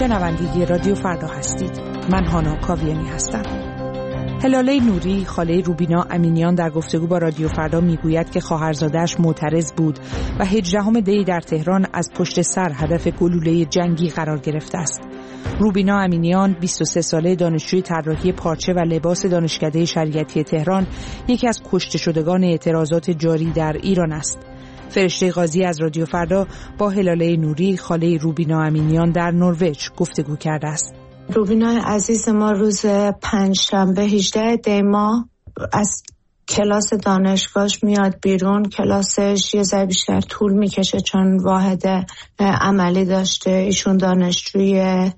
شنونده رادیو فردا هستید. من هانا کاویانی هستم. هلاله نوری، خاله روبینا امینیان، در گفتگو با رادیو فردا میگوید که خواهرزاده‌اش معترض بود و 18 دی در تهران از پشت سر هدف گلوله جنگی قرار گرفته است. روبینا امینیان، 23 ساله، دانشجوی طراحی پارچه و لباس دانشکده شریعتی تهران، یکی از کشته شدگان اعتراضات جاری در ایران است. فرشته قاضی از رادیو فردا با هلاله نوری، خاله روبینا امینیان، در نروژ گفتگو کرده است. روبینا عزیز ما روز پنجشنبه 18 دی ماه از کلاس دانشگاهش میاد بیرون. کلاسش یه ذره بیشتر طول میکشه چون واحد عملی داشته. ایشون دانشجوی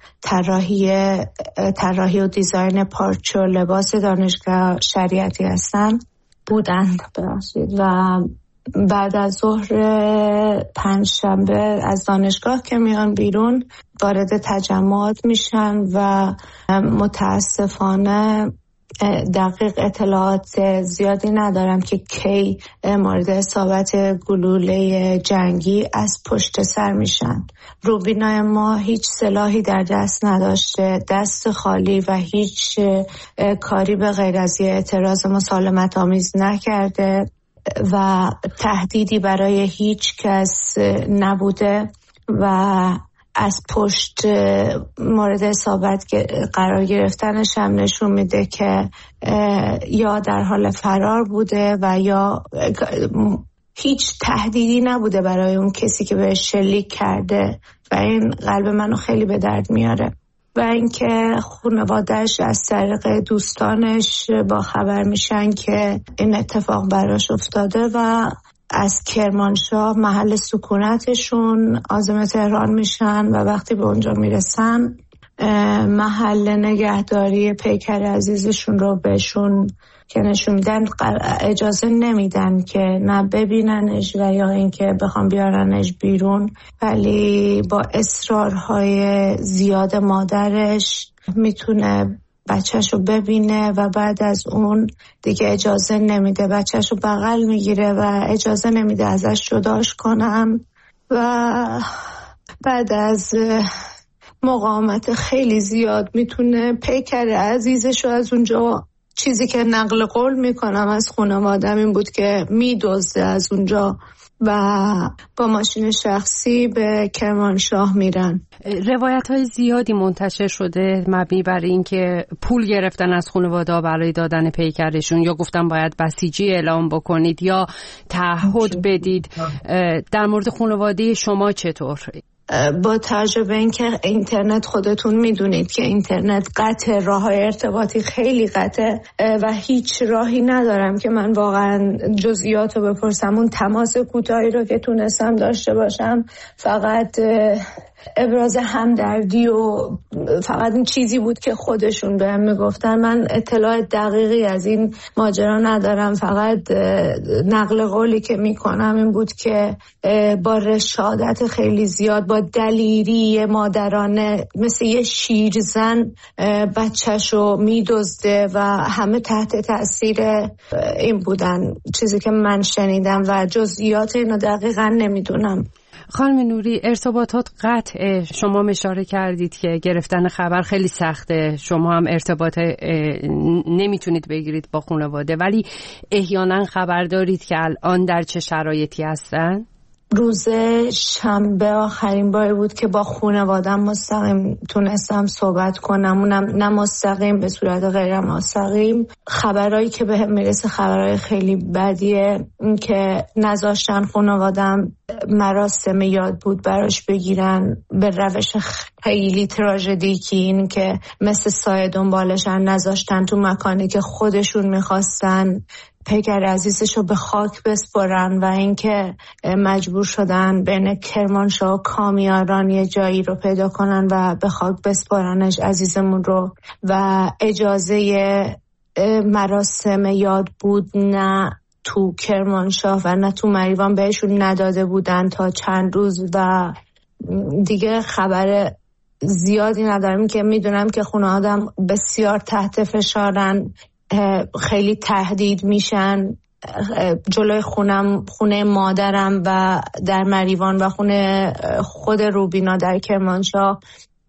طراحی و دیزاین پارچه و لباس دانشگاه شریعتی بودند. و بعد از ظهر پنجشنبه از دانشگاه که میان بیرون وارد تجمعات میشن و متاسفانه دقیق اطلاعات زیادی ندارم که کی مورد اصابت گلوله جنگی از پشت سر میشن. روبینا ما هیچ سلاحی در دست نداشته، دست خالی و هیچ کاری به غیر از اعتراض مسالمت آمیز نکرده و تهدیدی برای هیچ کس نبوده و از پشت مورد اصابت قرار گرفتنش هم نشون میده که یا در حال فرار بوده و یا هیچ تهدیدی نبوده برای اون کسی که بهش شلیک کرده و این قلب منو خیلی به درد میاره. و اینکه خانواده‌اش از طریق دوستانش با خبر میشن که این اتفاق براش افتاده و از کرمانشاه محل سکونتشون عازم تهران میشن و وقتی به اونجا میرسن محل نگهداری پیکر عزیزشون رو بهشون که نشون میدن اجازه نمیدن که نه ببیننش و یا اینکه بخوام بیارنش بیرون، ولی با اصرارهای زیاد مادرش میتونه بچه‌شو ببینه و بعد از اون دیگه اجازه نمیده. بچه‌شو بغل میگیره و اجازه نمیده ازش جداش کنم و بعد از مقاومت خیلی زیاد میتونه پیکر عزیزشو از اونجا، چیزی که نقل قول میکنم از خانواده‌م این بود که میدزده از اونجا و با ماشین شخصی به کرمانشاه میرن. روایت‌های زیادی منتشر شده مبنی بر این که پول گرفتن از خانواده برای دادن پیکرشون، یا گفتن باید بسیجی اعلام بکنید یا تعهد بدید. در مورد خانواده شما چطور؟ با تجربه این که اینترنت خودتون میدونید که اینترنت قطع، راه‌های ارتباطی خیلی قطع و هیچ راهی ندارم که من واقعا جزئیات رو بپرسم. اون تماس کوتاهی رو که تونستم داشته باشم فقط ابراز همدردی و فقط این چیزی بود که خودشون بهم میگفتن. من اطلاع دقیقی از این ماجرا ندارم، فقط نقل قولی که میکنم این بود که با رشادت خیلی زیاد، با دلیری مادرانه، مثل یه شیرزن بچه‌شو میدزده و همه تحت تاثیر این بودن، چیزی که من شنیدم و جزئیات اینو دقیقا نمیدونم. خانم نوری، ارتباطات قطعه. شما اشاره کردید که گرفتن خبر خیلی سخته، شما هم ارتباط نمیتونید بگیرید با خانواده، ولی احیانا خبر دارید که الان در چه شرایطی هستن؟ روز شنبه آخرین بار بود که با خانواده‌ام مستقیم تونستم صحبت کنم، اونم نه مستقیم، به صورت غیر مستقیم. خبرایی که بهم میرسه خبرای خیلی بدیه، این که نذاشتن خانواده‌ام مراسم یاد بود براش بگیرن به روش خیلی تراژدیکی، این که مثل سایه دنبالشن، نذاشتن تو مکانی که خودشون میخواستن پیکر عزیزشو به خاک بسپرن و اینکه مجبور شدن بین کرمانشاه و کامیاران یه جایی رو پیدا کنن و به خاک بسپرنش عزیزمون رو و اجازه مراسم یاد بود نه تو کرمانشاه و نه تو مریوان بهشون نداده بودن تا چند روز و دیگه خبر زیادی ندارم که میدونم که خونه آدم بسیار تحت فشارن، خیلی تهدید میشن. جلوی خونه مادرم و در مریوان و خونه خود روبینا در کرمانشاه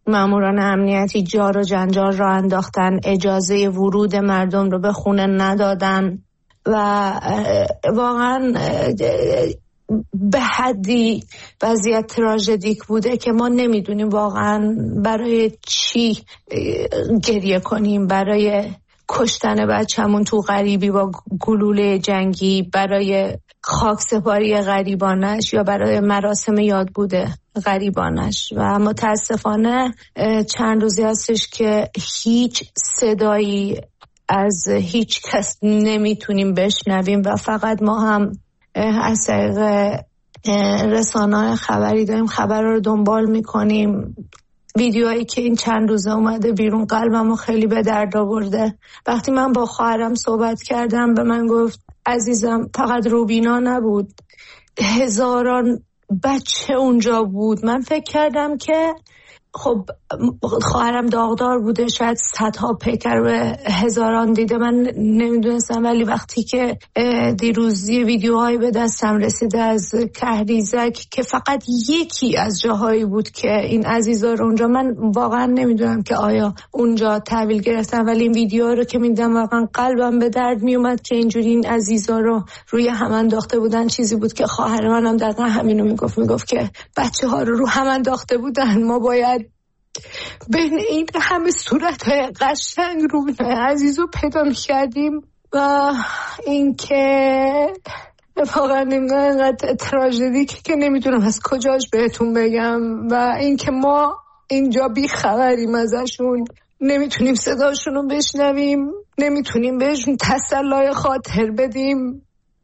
ماموران امنیتی جار و جنجال را انداختن، اجازه ورود مردم رو به خونه ندادن و واقعا به حدی وضعیت تراژدیک بوده که ما نمیدونیم واقعا برای چی گریه کنیم، برای کشتن بچه‌مون تو غریبی با گلوله جنگی، برای خاکسپاری غریبانش یا برای مراسم یاد بوده غریبانش. و متاسفانه چند روزی هستش که هیچ صدایی از هیچ کس نمیتونیم بشنویم و فقط ما هم از طریق رسانه‌های خبری داریم خبر رو دنبال میکنیم. ویدیوهایی که این چند روزه اومده بیرون قلبمو خیلی به درد آورده. وقتی من با خواهرم صحبت کردم به من گفت عزیزم فقط روبینا نبود، هزاران بچه اونجا بود. من فکر کردم که خب خواهرم داغدار بوده، شاید صدها پیکر به هزاران دیده، من نمیدونستم. ولی وقتی که دیروز ویدیوهایی به دستم رسیده از کهریزک که فقط یکی از جاهایی بود که این عزیزا رو اونجا، من واقعا نمیدونم که آیا اونجا تحویل گرفتن، ولی این ویدیوها رو که میدیدم واقعا قلبم به درد میومد که اینجوری این عزیزا رو روی هم انداخته بودن. چیزی بود که خواهر منم دقیقا همینو میگفت که بچه ها رو هم انداخته بودن، ما باید بین این همه صورت‌های قشنگ روبینای عزیز رو پیدا می‌کردیم. و این که واقعا اینقدر تراژدیک که نمیتونم از کجاش بهتون بگم. و این که ما اینجا بی خبریم ازشون، نمیتونیم صداشون رو بشنویم، نمیتونیم بهشون تسلای خاطر بدیم.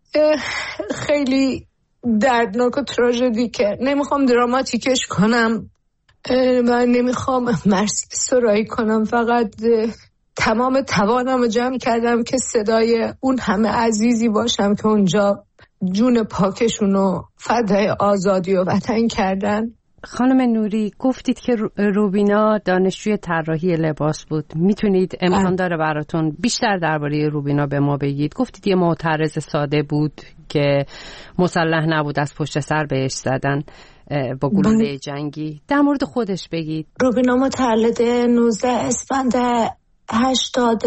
خیلی دردناک و تراژدیکه. نمیخوام دراماتیکش کنم و نمیخوام مرسی سرایی کنم، فقط تمام توانم رو جمع کردم که صدای اون همه عزیزی باشم که اونجا جون پاکشون رو فدای آزادی و وطن کردن. خانم نوری گفتید که روبینا دانشجوی طراحی لباس بود. میتونید امکان داره براتون بیشتر درباره روبینا به ما بگید؟ گفتید یه معترض ساده بود که مسلح نبود، از پشت سر بهش زدن با گلوله جنگی. در مورد خودش بگید. روبینا متولد 19 اسفند 80،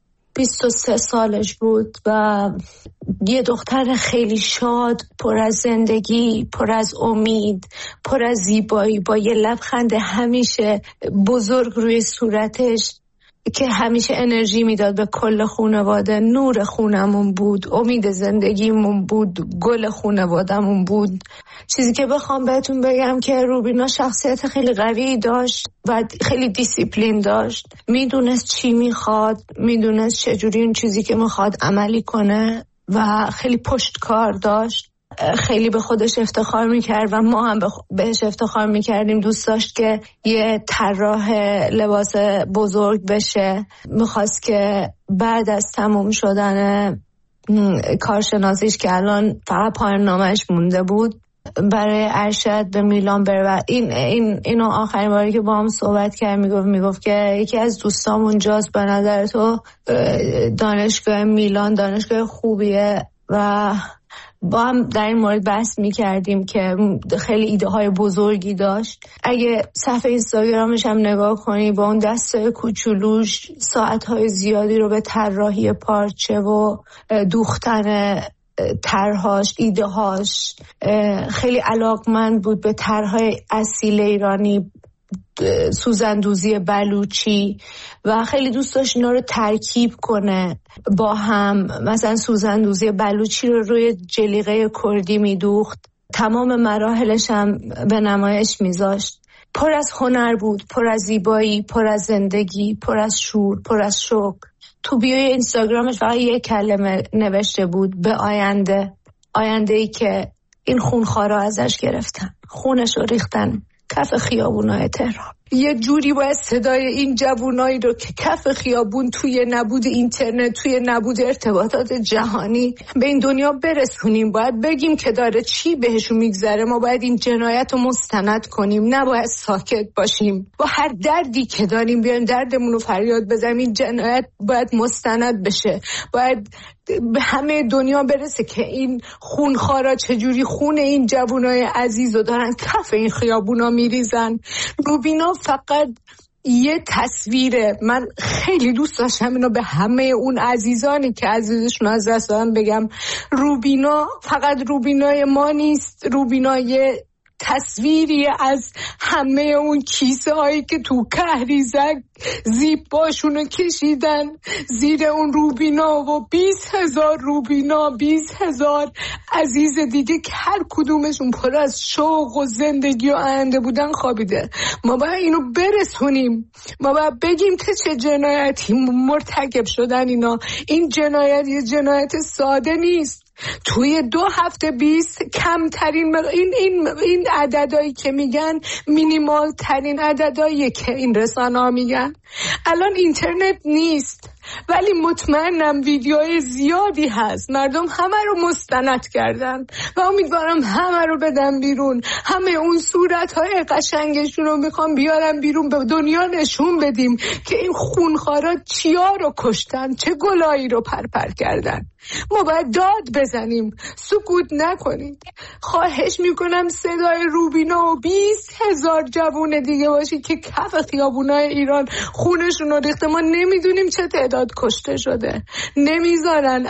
23 سالش بود و یه دختر خیلی شاد، پر از زندگی، پر از امید، پر از زیبایی، با یه لبخند همیشه بزرگ روی صورتش که همیشه انرژی میداد به کل خانواده. نور خونمون بود، امید زندگیمون بود، گل خانوادمون بود. چیزی که بخوام بهتون بگم که روبینا شخصیت خیلی قوی داشت و خیلی دیسیپلین داشت. میدونست چی میخواد، میدونست چجوری اون چیزی که میخواد عملی کنه و خیلی پشتکار داشت. خیلی به خودش افتخار میکرد و ما هم بهش افتخار میکردیم. دوست داشت که یه طراح لباس بزرگ بشه. میخواست که بعد از تموم شدن کارشناسیش که الان فقط پایان نامش مونده بود، برای ارشد به میلان بره. و اینو آخرین باری که با هم صحبت کرد میگفت که یکی از دوستام اونجاست، به نظر تو دانشگاه میلان دانشگاه خوبیه. و با هم در این مورد بحث میکردیم که خیلی ایده های بزرگی داشت. اگه صفحه اینستاگرامش هم نگاه کنی، با اون دستای کوچولوش ساعت های زیادی رو به طراحی پارچه و دوختن طرحاش، ایده هاش، خیلی علاقمند بود به طرحهای اصیل ایرانی، سوزندوزی بلوچی، و خیلی دوست داشت اینا رو ترکیب کنه با هم. مثلا سوزندوزی بلوچی رو روی جلیقه کردی میدوخت، تمام مراحلش هم به نمایش میذاشت. پر از هنر بود، پر از زیبایی، پر از زندگی، پر از شور، پر از شوق. تو بیوی اینستاگرامش فقط یک کلمه نوشته بود: به آینده. آینده‌ای که این خونخوارا ازش گرفتن، خونش رو ریختن کف خیابونای تهران. یه جوری باید صدای این جوونایی رو که کف خیابون توی نبود اینترنت، توی نبود ارتباطات جهانی به این دنیا برسونیم. باید بگیم که داره چی بهشون میگذره. ما باید این جنایت رو مستند کنیم، نباید ساکت باشیم. با هر دردی که داریم بیایم دردمون رو فریاد بزنیم. این جنایت باید مستند بشه، باید به همه دنیا برسه که این خونخوارا چجوری خون این جوونای عزیز رو دارن کف این خیابونا میریزن. روبینا فقط یه تصویره. من خیلی دوست داشتم اینو به همه اون عزیزانی که عزیزشون از دست دادن بگم، روبینا فقط روبینای ما نیست، روبینای تصویری از همه اون کیسه هایی که تو کهریزک زیب باشونو کشیدن زیر اون روبینا و 20,000 روبینا، 20,000 عزیز دیگه که هر کدومشون پر از شوق و زندگی و آینده بودن خوابیده. ما باید اینو برسونیم، ما باید بگیم که چه جنایتی مرتکب شدن اینا. این جنایت یه جنایت ساده نیست. توی 2 هفته 20 کمترین این عددهایی که میگن مینیمال ترین عددهایی که این رسانه ها میگن. الان اینترنت نیست ولی مطمئنم ویدیوهای زیادی هست، مردم همه رو مستند کردن و امیدوارم همه رو بدن بیرون. همه اون صورتهای قشنگشون رو میخوام بیارم بیرون، به دنیا نشون بدیم که این خونخوارا چیا رو کشتن، چه گلایی رو پرپر کردن. ما باید داد بزنیم، سکوت نکنید. خواهش میکنم صدای روبینا و 20,000 جوون دیگه باشی که کف خیابونای ایران خونشون رو ریخته. ما نمیدونیم چه تعداد کشته شده، نمیذارن.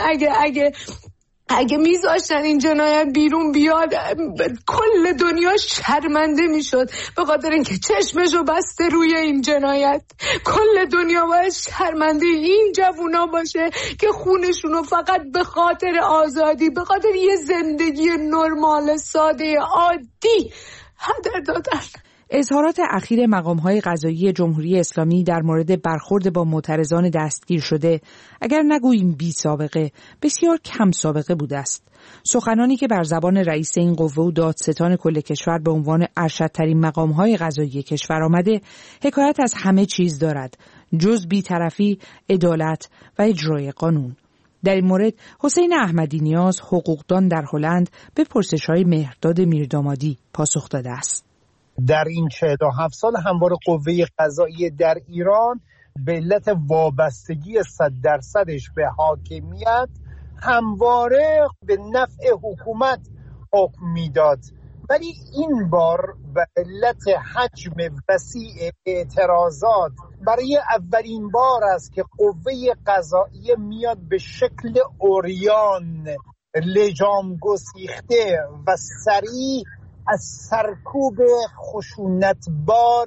اگه میذاشتن این جنایت بیرون بیاد کل دنیا شرمنده میشد، به خاطر اینکه چشمشو بسته روی این جنایت. کل دنیا باید شرمنده این جوونا باشه که خونشونو فقط به خاطر آزادی، به خاطر یه زندگی نرمال ساده عادی هدر دادن. اظهارات اخیر مقام‌های قضایی جمهوری اسلامی در مورد برخورد با معترضان دستگیر شده، اگر نگوییم بی سابقه، بسیار کم سابقه بوده است. سخنانی که بر زبان رئیس این قوه و دادستان کل کشور به عنوان ارشدترین مقام‌های قضایی کشور آمده، حکایت از همه چیز دارد جز بی‌طرفی، عدالت و اجرای قانون. در این مورد حسین احمدی نیاز، حقوقدان در هلند، به پرسش‌های مهرداد میردامادی پاسخ داده است. در این 47 سال همواره قوه قضاییه در ایران به علت وابستگی 100% به حاکمیت همواره به نفع حکومت حکم میداد، ولی این بار به علت حجم وسیع اعتراضات برای اولین بار است که قوه قضاییه میاد به شکل عریان، لجام گسیخته و سریع از سرکوب خشونتبار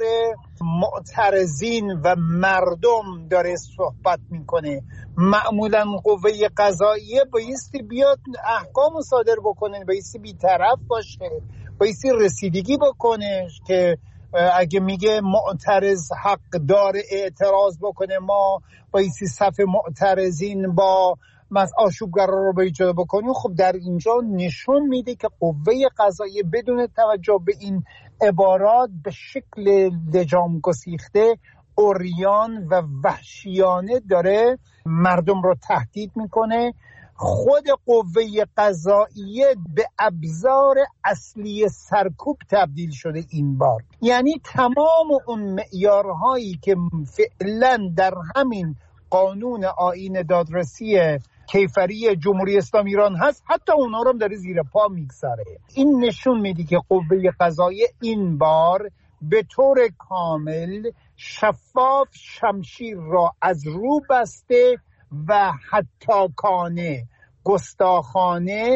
معترضین و مردم داره صحبت میکنه. معمولا قوه قضاییه بایستی بیاد احکام صادر بکنه، بایستی بی‌طرف باشه، بایستی رسیدگی بکنه که اگه میگه معترض حق داره اعتراض بکنه، ما بایستی صف معترضین با آشوبگرا رو به ایجاد بکنیم. خب در اینجا نشون میده که قوه قضاییه بدون توجه به این عبارات به شکل لجام گسیخته، عریان و وحشیانه داره مردم رو تهدید میکنه. خود قوه قضاییه به ابزار اصلی سرکوب تبدیل شده این بار. یعنی تمام اون معیارهایی که فعلا در همین قانون آیین دادرسی کیفری جمهوری اسلامی ایران هست، حتی اونا رو هم داره زیر پا میگذاره. این نشون میده که قوه قضاییه این بار به طور کامل شفاف شمشیر را از رو بسته و حتاکانه، گستاخانه،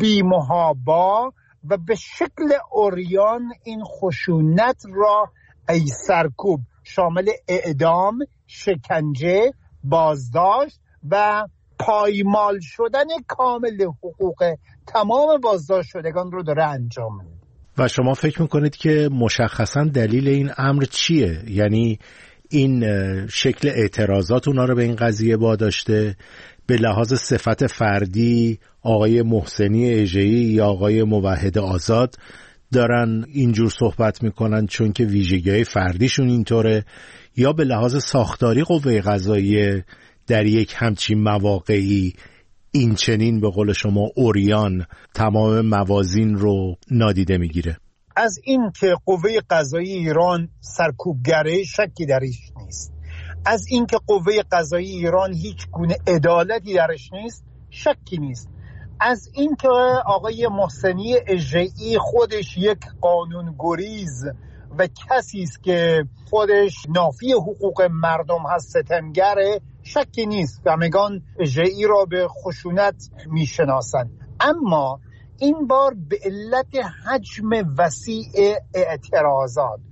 بی‌محابا و به شکل عریان این خشونت را ای سرکوب شامل اعدام، شکنجه، بازداشت و پایمال شدن کامل حقوق تمام بازداشت شدگان رو داره انجام میده. و شما فکر میکنید که مشخصا دلیل این امر چیه؟ یعنی این شکل اعتراضات اونا رو به این قضیه واداشته؟ به لحاظ صفت فردی آقای محسنی اژه‌ای یا آقای موحد آزاد دارن اینجور صحبت میکنن چون که ویژگی‌های فردیشون اینطوره، یا به لحاظ ساختاری قوه قضاییه در یک همچین مواقعی این چنین به قول شما عریان تمام موازین رو نادیده میگیره؟ از این که قوه قضایی ایران سرکوبگره شکی درش نیست، از این که قوه قضایی ایران هیچ گونه عدالتی درش نیست شکی نیست، از این که آقای محسنی اژه‌ای خودش یک قانون گریز و کسی است که خودش نافی حقوق مردم هست، ستمگره، شکی نیست همگان اژه‌ای را به خشونت میشناسند. اما این بار به علت حجم وسیع اعتراضات،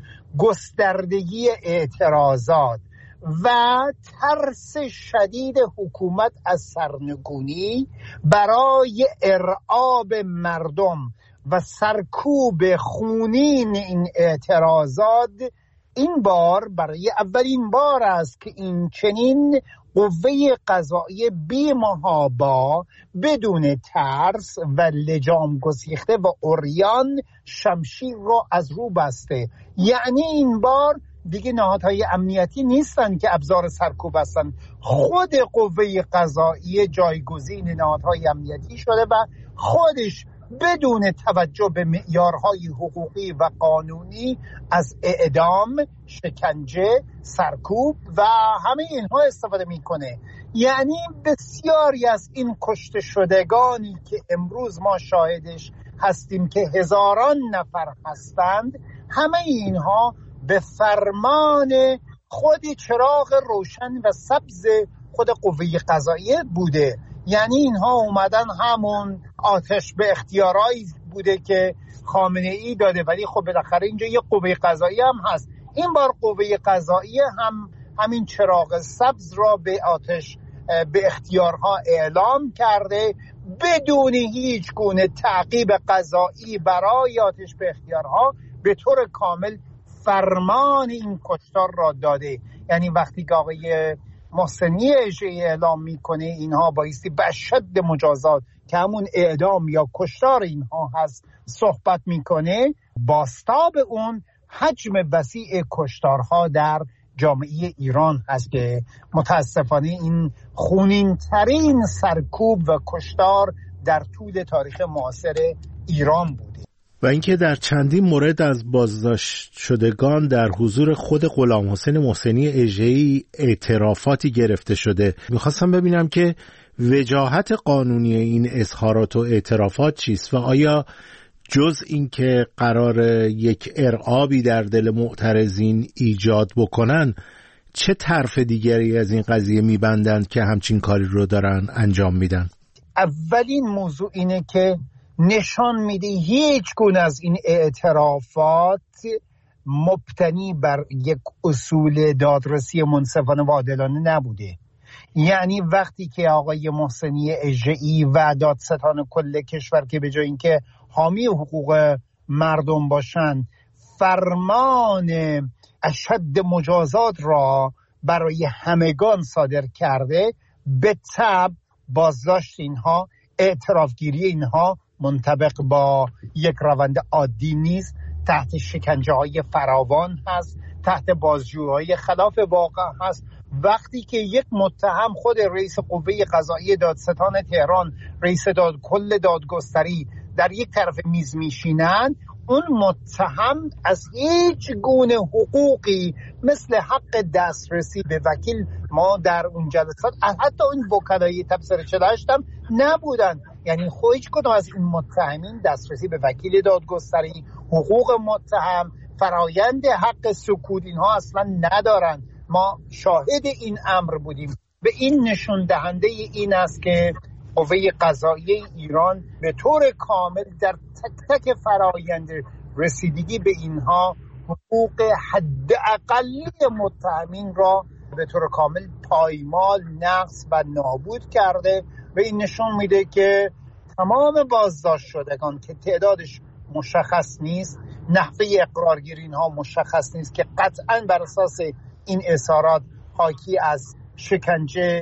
گستردگی اعتراضات و ترس شدید حکومت از سرنگونی برای ارعاب مردم و سرکوب خونین این اعتراضات، این بار برای اولین بار است که این چنین قوه قضاییه بی محابا بدون ترس و لجام گسیخته و عریان شمشیر را از رو بسته. یعنی این بار دیگه نهادهای امنیتی نیستن که ابزار سرکوب هستن، خود قوه قضاییه جایگزین نهادهای امنیتی شده و خودش بدون توجه به معیارهای حقوقی و قانونی از اعدام، شکنجه، سرکوب و همه اینها استفاده میکنه. یعنی بسیاری از این کشته شدگانی که امروز ما شاهدش هستیم که هزاران نفر هستند، همه اینها به فرمان خود چراغ روشن و سبز خود قوه قضاییه بوده. یعنی اینها اومدن همون آتش به اختیارایی بوده که خامنه ای داده، ولی خب بالاخره اینجا یه قوه قضاییه هم هست. این بار قوه قضاییه هم همین چراغ سبز را به آتش به اختیارها اعلام کرده، بدون هیچ گونه تعقیب قضایی برای آتش به اختیارها به طور کامل فرمان این کشتار را داده. یعنی وقتی که آقای محسنی اژه‌ای اعلام میکنه اینها بایستی به شد مجازات که همون اعدام یا کشتار اینها هست صحبت میکنه، باستاب اون حجم وسیع کشتارها در جامعه ایران هست که متاسفانه این خونین ترین سرکوب و کشتار در طول تاریخ معاصر ایران بوده. و اینکه در چندین مورد از بازداشت شدگان در حضور خود غلام حسین محسنی اژه‌ای اعترافاتی گرفته شده. میخواستم ببینم که وجاهت قانونی این اظهارات و اعترافات چیست و آیا جز این که قرار یک ارعابی در دل معترضین ایجاد بکنن، چه طرف دیگری از این قضیه میبندند که همچین کاری رو دارن انجام میدن؟ اولین موضوع اینه که نشان میده هیچ گونه از این اعترافات مبتنی بر یک اصول دادرسی منصفانه و عادلانه نبوده. یعنی وقتی که آقای محسنی اژه‌ای و دادستان کل کشور که به جای اینکه حامی حقوق مردم باشن فرمان اشد مجازات را برای همگان صادر کرده، به تبع بازداشت اینها، اعترافگیری اینها منطبق با یک روند عادی نیست، تحت شکنجه های فراوان هست، تحت بازجویی خلاف واقع هست. وقتی که یک متهم خود رئیس قوه قضاییه دادستان تهران، رئیس کل دادگستری در یک طرف میز میشینند، اون متهم از هیچ گونه حقوقی مثل حق دسترسی به وکیل، ما در اون جلسات حتی اون وکلای تبصره 48 هم نبودن. یعنی هیچ کدوم از این متهمین دسترسی به وکیل دادگستری، حقوق متهم، فرایند حق سکوت اینها اصلا ندارن. ما شاهد این امر بودیم. به این نشون دهنده این است که قوه قضاییه ایران به طور کامل در تک تک فرایند رسیدگی به اینها حقوق حداقلی متهمین را به طور کامل پایمال، نقض و نابود کرده. و این نشون میده که تمام بازداشت شدگان که تعدادش مشخص نیست، نحوه اقرارگیری اینها مشخص نیست که قطعاً بر اساس این اظهارات حاکی از شکنجه،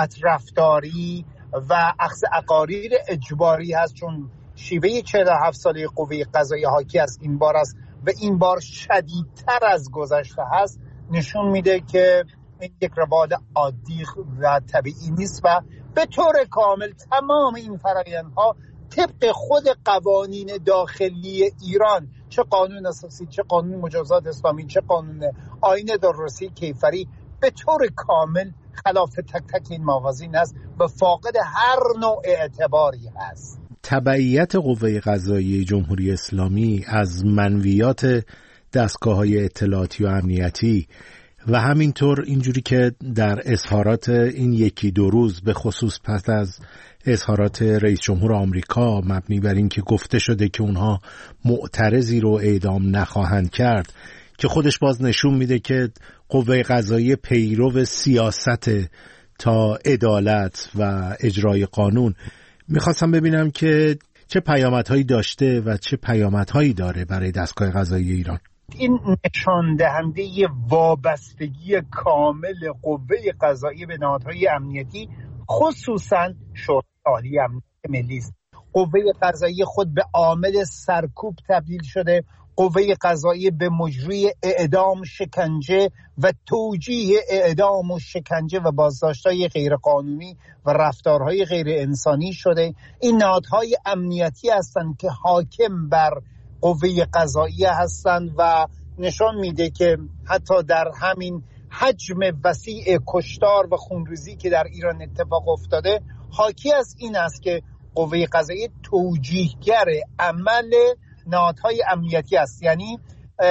بدرفتاری و اخذ اقاریر اجباری هست، چون شیوه 47 ساله قوه قضاییه حاکی از این بار است و این بار شدیدتر از گذشته هست، نشون میده که این یک روال عادی و طبیعی نیست و به طور کامل تمام این فرآیندها طبق خود قوانین داخلی ایران، چه قانون اساسی، چه قانون مجازات اسلامی، چه قانون آیین دادرسی کیفری، به طور کامل خلاف تک تک این موازین است و فاقد هر نوع اعتباری است. تبعیت قوه قضاییه جمهوری اسلامی از منویات دستگاه‌های اطلاعاتی و امنیتی و همینطور اینجوری که در اظهارات این یکی دو روز به خصوص پس از اظهارات رئیس جمهور آمریکا مبنی بر این که گفته شده که اونها معترضی رو اعدام نخواهند کرد که خودش باز نشون میده که قوه قضاییه پیرو سیاست تا عدالت و اجرای قانون. میخواستم ببینم که چه پیامدهایی داشته و چه پیامدهایی داره برای دستگاه قضایی ایران. این نشان دهنده وابستگی کامل قوه قضاییه به نهادهای امنیتی، خصوصا شورای عالی امنیت ملی است. قوه قضاییه خود به عامل سرکوب تبدیل شده، قوه قضاییه به مجری اعدام، شکنجه و توجیه اعدام و شکنجه و بازداشت‌های غیرقانونی و رفتارهای غیر انسانی شده. این نهادهای امنیتی هستند که حاکم بر قوه قضاییه هستند و نشان میده که حتی در همین حجم وسیع کشتار و خونریزی که در ایران اتفاق افتاده، حاکی از این است که قوه قضاییه توجیهگر عمل نهادهای امنیتی است، یعنی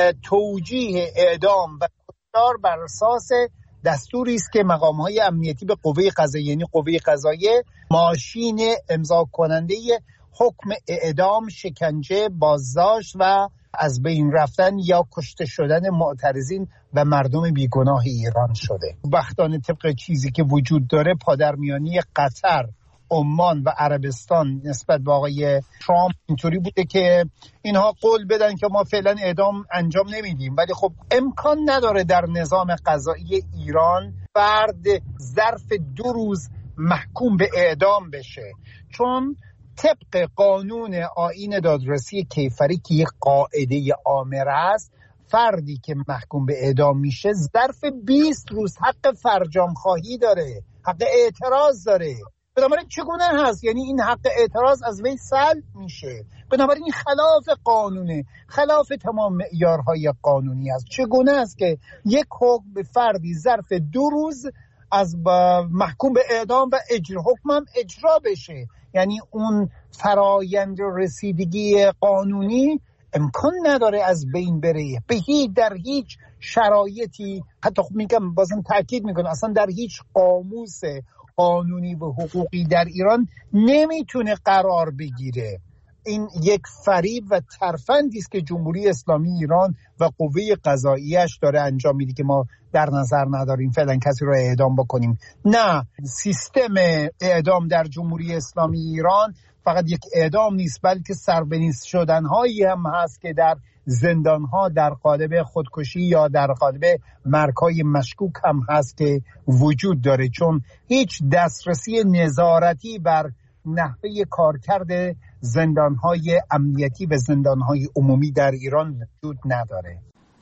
توجیه اعدام و کشتار بر اساس دستوری است که مقام‌های امنیتی به قوه قضاییه، یعنی قوه قضاییه ماشین امضا کننده حکم اعدام، شکنجه، بازداشت و از بین رفتن یا کشته شدن معترضین و مردم بیگناه ایران شده. بختانه طبق چیزی که وجود داره پادرمیانی قطر، عمان و عربستان نسبت به آقای ترامپ اینطوری بوده که اینها قول بدن که ما فعلا اعدام انجام نمیدیم، ولی خب امکان نداره در نظام قضایی ایران فرد ظرف 2 روز محکوم به اعدام بشه، چون طبق قانون آیین دادرسی کیفری که یک قاعده آمر است، فردی که محکوم به اعدام میشه ظرف 20 روز حق فرجام خواهی داره، حق اعتراض داره. بنابراین چگونه هست؟ یعنی این حق اعتراض از وی سلب میشه. بنابراین این خلاف قانونه، خلاف تمام معیارهای قانونی است. چگونه است که یک حکم به فردی ظرف 2 روز از محکوم به اعدام و حکمم اجرا بشه؟ یعنی اون فرایند رسیدگی قانونی امکان نداره از بین بره در هیچ شرایطی. حتی میگم بازم تاکید میکنم اصلا در هیچ قاموس قانونی و حقوقی در ایران نمیتونه قرار بگیره. این یک فریب و ترفندی است که جمهوری اسلامی ایران و قوه قضاییش داره انجام میده که ما در نظر نداریم فعلا کسی رو اعدام بکنیم. نه، سیستم اعدام در جمهوری اسلامی ایران فقط یک اعدام نیست، بلکه سربنیست شدن‌هایی هم هست که در زندان‌ها در قالب خودکشی یا در قالب مرگ‌های مشکوک هم هست که وجود داره، چون هیچ دسترسی نظارتی بر نحوه کارکرد زندان‌های امنیتی و زندان‌های عمومی در ایران وجود نداره.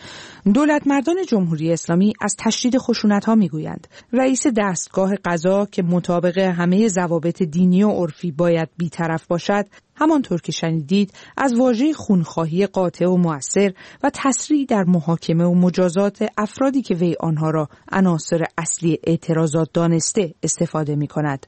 دولتمردان جمهوری اسلامی از تشدید خشونت‌ها میگویند. رئیس دستگاه قضا که مطابق همه ضوابط دینی و عرفی باید بی‌طرف باشد، همانطور که شنیدید از واژه خونخواهی قاطع و مؤثر و تسریع در محاکمه و مجازات افرادی که وی آنها را عناصر اصلی اعتراضات دانسته استفاده می‌کند.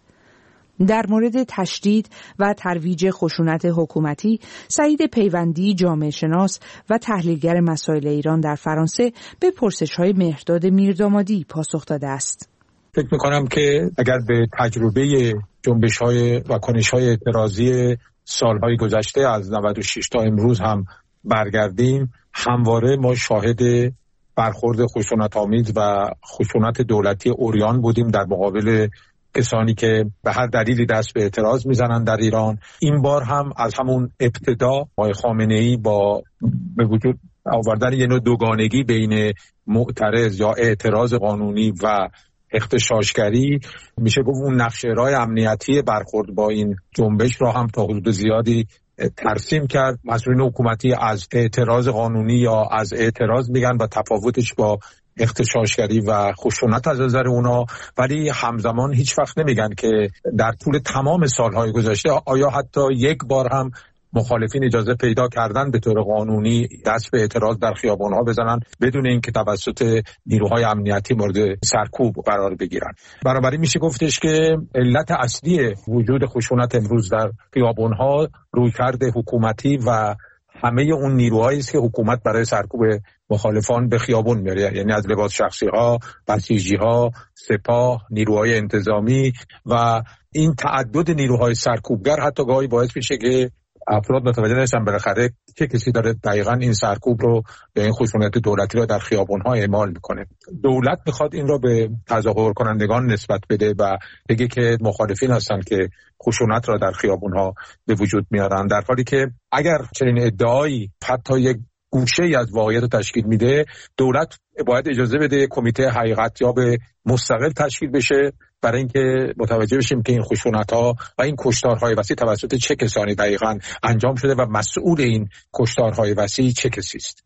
در مورد تشدید و ترویج خشونت حکومتی، سعید پیوندی، جامعه شناس و تحلیلگر مسائل ایران در فرانسه به پرسش‌های مهرداد میردامادی پاسخ داده است. فکر می‌کنم که اگر به تجربه جنبش‌های و کنش‌های اعتراضی سال‌های گذشته از 96 تا امروز هم برگردیم، همواره ما شاهد برخورد خشونت‌آمیز و خشونت دولتی عریان بودیم در مقابل کسانی که به هر دلیلی دست به اعتراض میزنن در ایران. این بار هم از همون ابتدا آقای خامنه‌ای با به وجود آوردن یه نوع دوگانگی بین معترض یا اعتراض قانونی و اغتشاشگری، میشه گفت اون نقشه‌رای امنیتی برخورد با این جنبش را هم تا حدود زیادی ترسیم کرد. مسئولین حکومتی از اعتراض قانونی یا از اعتراض میگن و تفاوتش با اغتشاشگری و خشونت از نظر اونا، ولی همزمان هیچ وقت نمیگن که در طول تمام سالهای گذشته آیا حتی یک بار هم مخالفین اجازه پیدا کردن به طور قانونی دست به اعتراض در خیابان‌ها بزنن بدون اینکه توسط نیروهای امنیتی مورد سرکوب قرار بگیرن. بنابراین میشه گفتش که علت اصلی وجود خشونت امروز در خیابان‌ها رویکرد حکومتی و همه اون نیروهایی است که حکومت برای سرکوب مخالفان به خیابون میاره، یعنی از لباس شخصی ها، بسیجی ها، سپاه، نیروهای انتظامی و این تعدد نیروهای سرکوبگر حتی گاهی باعث میشه که افراد متوجه نشن بالاخره چه کسی داره دقیقاً این سرکوب رو یا این خشونت دولتی رو در خیابون‌ها اعمال میکنه. دولت میخواد این رو به تظاهر کنندگان نسبت بده و بگه که مخالفین هستن که خشونت را در خیابون‌ها به وجود میارن، در حالی که اگر چنین ادعایی حتی یک گوشه‌ای از واقعیت رو تشکیل میده، دولت باید اجازه بده کمیته حقیقت یا به مستقل تشکیل بشه برای اینکه متوجه بشیم که این خشونت‌ها و این کشتارهای وسیع توسط چه کسانی دقیقاً انجام شده و مسئول این کشتارهای وسیع چه کسی است.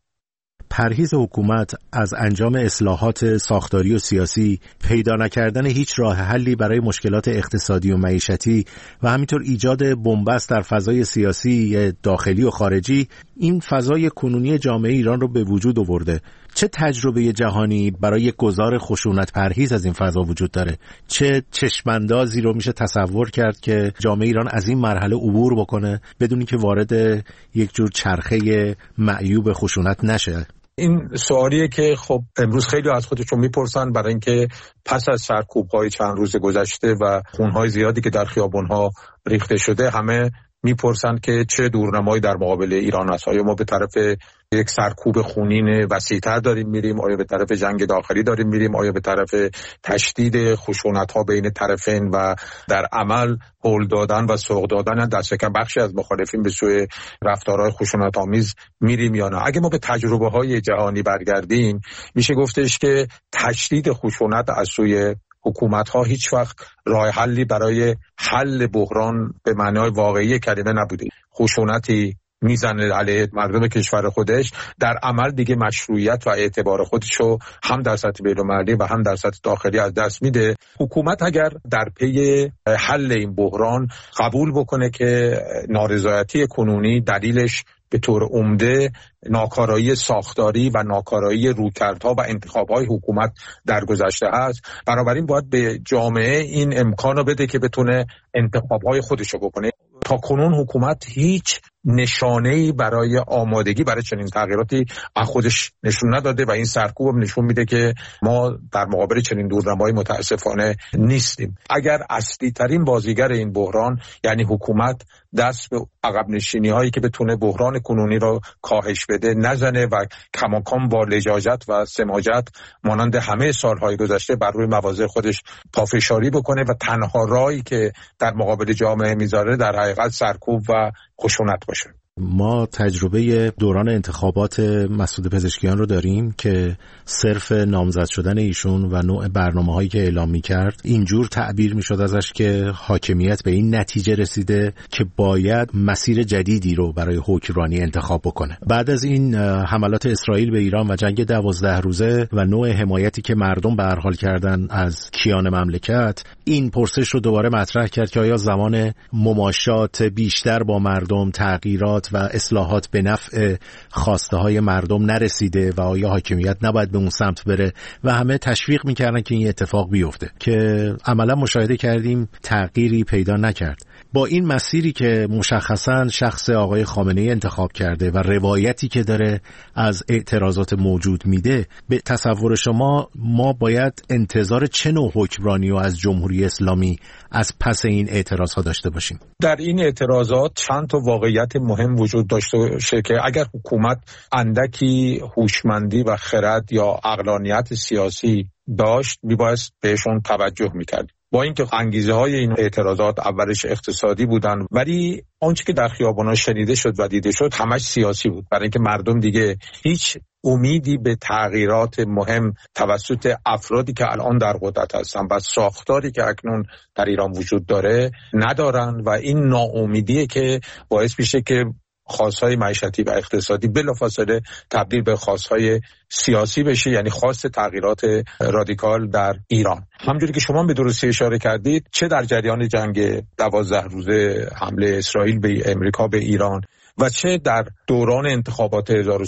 پرهیز حکومت از انجام اصلاحات ساختاری و سیاسی، پیدا نکردن هیچ راه حلی برای مشکلات اقتصادی و معیشتی و همینطور ایجاد بنبست در فضای سیاسی داخلی و خارجی، این فضای کنونی جامعه ایران رو به وجود آورده. چه تجربه جهانی برای گذار خشونت پرهیز از این فضا وجود داره؟ چه چشماندازی رو میشه تصور کرد که جامعه ایران از این مرحله عبور بکنه بدون که وارد یک جور چرخه معیوب خشونت نشه؟ این سوالیه که خب امروز خیلی از خودشون میپرسن، برای اینکه پس از سرکوب‌های چند روز گذشته و خونهای زیادی که در خیابون‌ها ریخته شده، همه میپرسن که چه دورنمایی در مقابل ایران است. آیا ما به طرف یک سرکوب خونین وسیع‌تر داریم میریم؟ آیا به طرف جنگ داخلی داریم میریم؟ آیا به طرف تشدید خشونت‌ها بین طرفین و در عمل هول دادن و سوق دادن دست کم بخشی از مخالفین به سوی رفتارهای خشونت‌آمیز میریم یا نه؟ اگه ما به تجربه‌های جهانی برگردیم، میشه گفتش که تشدید خشونت از سوی حکومت‌ها هیچ وقت راه حلی برای حل بحران به معنای واقعی کلمه نبوده. خشونتی میزنه علیه مردم کشور خودش، در عمل دیگه مشروعیت و اعتبار خودشو هم در سطح بین‌المللی و هم در سطح داخلی از دست میده. حکومت اگر در پی حل این بحران قبول بکنه که نارضایتی کنونی دلیلش به طور عمده ناکارایی ساختاری و ناکارایی رویکردها و انتخاب‌های حکومت در گذشته است، بنابراین باید به جامعه این امکان رو بده که بتونه انتخاب‌های خودش رو بکنه. تا کنون حکومت هیچ نشانه‌ای برای آمادگی برای چنین تغییراتی از خودش نشون نداده و این سرکوب نشون میده که ما در مقابل چنین دورنمایی متاسفانه نیستیم. اگر اصلی ترین بازیگر این بحران یعنی حکومت دست به عقب نشینی هایی که بتونه بحران کنونی را کاهش بده نزنه و کماکان با لجاجت و سماجت مانند همه سالهای گذشته بر روی مواضع خودش پافشاری بکنه و تنها راهی که در مقابل جامعه میذاره در حقیقت سرکوب و خشونت باشه. ما تجربه دوران انتخابات مسعود پزشکیان رو داریم که صرف نامزد شدن ایشون و نوع برنامه‌هایی که اعلام می‌کرد اینجور تعبیر می‌شد ازش که حاکمیت به این نتیجه رسیده که باید مسیر جدیدی رو برای حکمرانی انتخاب بکنه. بعد از این حملات اسرائیل به ایران و جنگ 12 روزه و نوع حمایتی که مردم به هر حال کردن از کیان مملکت، این پرسش رو دوباره مطرح کرد که آیا زمان مماشات بیشتر با مردم، تغییرات و اصلاحات به نفع خواسته های مردم نرسیده و آیا حاکمیت نباید به اون سمت بره و همه تشویق میکردن که این اتفاق بیفته که عملا مشاهده کردیم تغییری پیدا نکرد. با این مسیری که مشخصاً شخص آقای خامنه‌ای انتخاب کرده و روایتی که داره از اعتراضات موجود میده، به تصور شما ما باید انتظار چه نوع حکمرانی و از جمهوری اسلامی از پس این اعتراضات داشته باشیم؟ در این اعتراضات چند تا واقعیت مهم وجود داشته باشه که اگر حکومت اندکی هوشمندی و خرد یا عقلانیت سیاسی داشت میبایست بهشون توجه میکرد. با اینکه انگیزه های این اعتراضات اولش اقتصادی بودن، ولی آنچه که در خیابان‌ها شنیده شد و دیده شد همش سیاسی بود، برای اینکه مردم دیگه هیچ امیدی به تغییرات مهم توسط افرادی که الان در قدرت هستن و ساختاری که اکنون در ایران وجود داره ندارن و این ناامیدیه که باعث میشه که خواستهای معیشتی و اقتصادی بلافاصله تبدیل به خواستهای سیاسی بشه، یعنی خواست تغییرات رادیکال در ایران. همونجوری که شما به درستی اشاره کردید، چه در جریان جنگ 12 روزه حمله اسرائیل به امریکا به ایران و چه در دوران انتخابات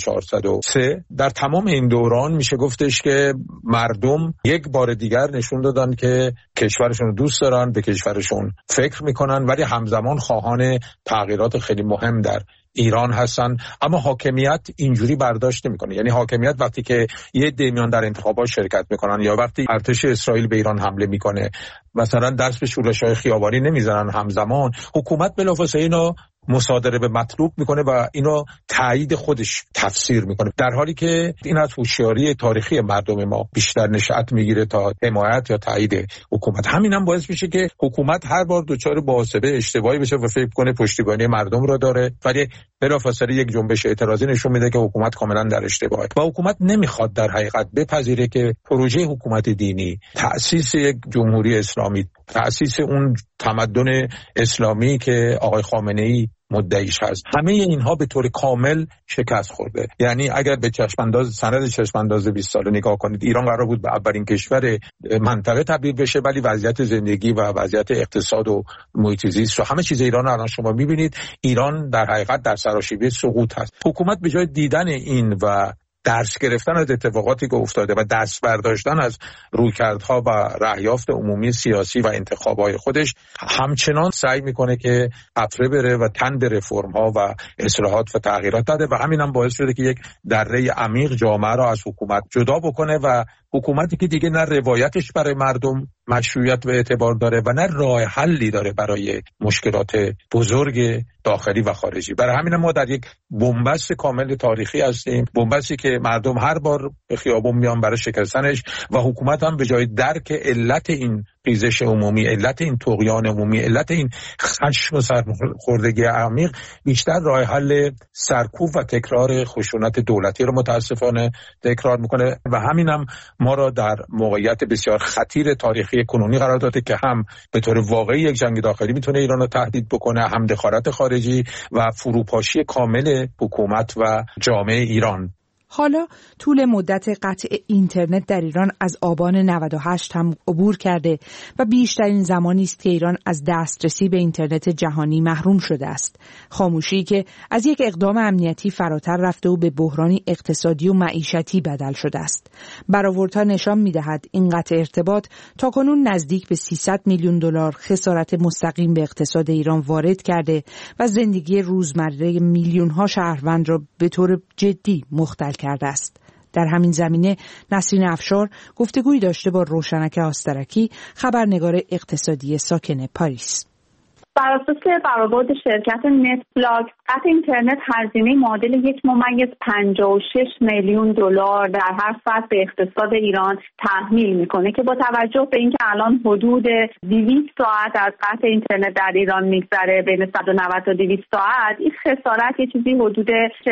1403. در تمام این دوران میشه گفتش که مردم یک بار دیگر نشون دادن که کشورشون رو دوست دارن، به کشورشون فکر میکنن، ولی همزمان خواهان تغییرات خیلی مهم در ایران هستن. اما حاکمیت اینجوری برداشت نمیکنه. یعنی حاکمیت وقتی که یه عده میان در انتخابات شرکت میکنن یا وقتی ارتش اسرائیل به ایران حمله میکنه مثلا دست به شورش‌های خیابانی نمیزنن، همزمان حکومت بلافاصله اینو مصادره به مطلوب میکنه و اینو تایید خودش تفسیر میکنه، در حالی که این از هوشیاری تاریخی مردم ما بیشتر نشأت میگیره تا حمایت یا تایید حکومت. همینم باعث میشه که حکومت هر بار دچار محاسبه اشتباهی بشه و فکر کنه پشتیبانی مردم رو داره، ولی بلافاصله یک جنبش اعتراضی نشون میده که حکومت کاملا در اشتباهه و حکومت نمیخواد در حقیقت بپذیره که پروژه حکومت دینی، تأسیس یک جمهوری اسلامی، تأسیس اون تمدن اسلامی که آقای خامنه‌ای مدعیش هست، همه اینها به طور کامل شکست خورده. یعنی اگر به سند چشمانداز 20 ساله نگاه کنید، ایران قرار بود به اولین کشور منطقه تبدیل بشه، ولی وضعیت زندگی و وضعیت اقتصاد و محیط زیست و همه چیز ایران الان شما می‌بینید، ایران در حقیقت در سراشیبی سقوط هست. حکومت به جای دیدن این و درس گرفتن از اتفاقاتی که افتاده و دست برداشتن از رویکردها و رأیافت عمومی سیاسی و انتخابای خودش، همچنان سعی میکنه که قطره بره و تن به رفرم‌ها و اصلاحات و تغییرات بده و همین هم باعث شده که یک دره عمیق جامعه را از حکومت جدا بکنه و حکومتی که دیگه نه روایتش برای مردم مشروعیت و اعتبار داره و نه راه حلی داره برای مشکلات بزرگ داخلی و خارجی. برای همین ما در یک بنبست کامل تاریخی هستیم، بنبستی که مردم هر بار به خیابون میان برای شکستنش و حکومت هم به جای درک علت این ریزش عمومی، علت این طغیان عمومی، علت این خشم و سرخوردگی عمیق، بیشتر راه حل سرکوب و تکرار خشونت دولتی رو متاسفانه تکرار میکنه و همینم ما را در موقعیت بسیار خطیر تاریخی کنونی قرار داده که هم به طور واقعی یک جنگ داخلی میتونه ایران رو تهدید بکنه، هم دخالت خارجی و فروپاشی کامل حکومت و جامعه ایران. حالا طول مدت قطع اینترنت در ایران از آبان 98 هم عبور کرده و بیشترین زمانی است که ایران از دسترسی به اینترنت جهانی محروم شده است. خاموشی که از یک اقدام امنیتی فراتر رفته و به بحرانی اقتصادی و معیشتی بدل شده است. برآوردها نشان می‌دهد این قطع ارتباط تاکنون نزدیک به 300 میلیون دلار خسارت مستقیم به اقتصاد ایران وارد کرده و زندگی روزمره میلیون‌ها شهروند را به طور جدی مختل کرده است. در همین زمینه نسرین افشار گفتگویی داشته با روشنک آسترکی، خبرنگار اقتصادی ساکن پاریس. بر اساس برآورد شرکت نتفلاکس، قطع اینترنت هزینه معادل 1.56 میلیون دلار در هر ساعت به اقتصاد ایران تحمیل میکنه که با توجه به اینکه الان حدود 200 ساعت از قطع اینترنت در ایران میگذره، بین 190 تا 200 ساعت، این خسارت یه چیزی حدود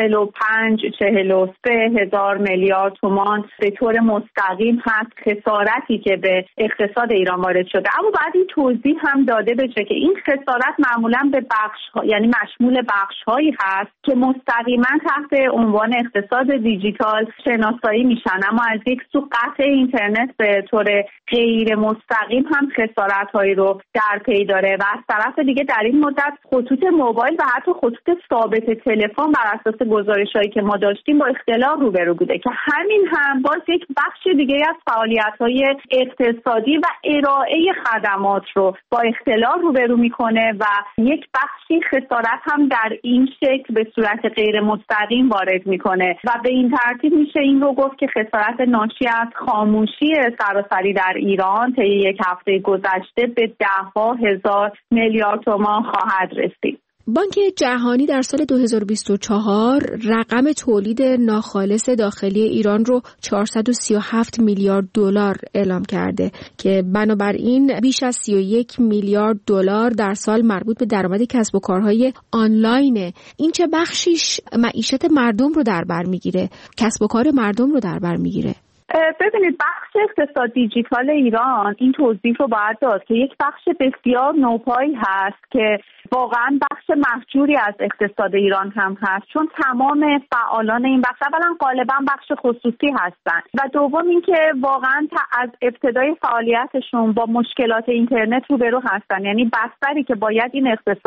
45-43 هزار میلیارد تومان به طور مستقیم هست، خسارتی که به اقتصاد ایران وارد شده. اما بعد این توضیح هم داده بشه که این خسارت معمولا به بخش، یعنی مشمول بخش‌هایی هست که مستقیما تحت عنوان اقتصاد دیجیتال شناسایی میشن، اما از یک سو قطع اینترنت به طور غیر مستقیم هم خسارت‌هایی رو در پی داره و از طرف دیگه در این مدت خطوط موبایل و حتی خطوط ثابت تلفن بر اساس گزارش‌هایی که ما داشتیم با اختلال روبرو بوده که همین هم باز یک بخش دیگه از فعالیت‌های اقتصادی و ارائه خدمات رو با اختلال روبرو میکنه و یک بخشی خسارت هم در این شکل به صورت غیر مستقیم وارد میکنه و به این ترتیب میشه این رو گفت که خسارت ناشی از خاموشی سراسری در ایران طی یک هفته گذشته به 10,000 میلیارد تومان خواهد رسید. بانک جهانی در سال 2024 رقم تولید ناخالص داخلی ایران رو 437 میلیارد دلار اعلام کرده که بنابراین بیش از 31 میلیارد دلار در سال مربوط به درآمد کسب و کارهای آنلاینه. این چه بخشیش معیشت مردم رو در بر میگیره، کسب و کار مردم رو در بر میگیره؟ ببینید، بخش اقتصاد دیجیتال ایران این توضیح رو باید داد که یک بخش بسیار نوپایی هست که واقعا بخش محجوری از اقتصاد ایران هم هست، چون تمام فعالان این بخش اولا غالبا بخش خصوصی هستن و دوم اینکه واقعا از ابتدای فعالیتشون با مشکلات اینترنت روبرو هستن. یعنی بستری که باید این اقتصاد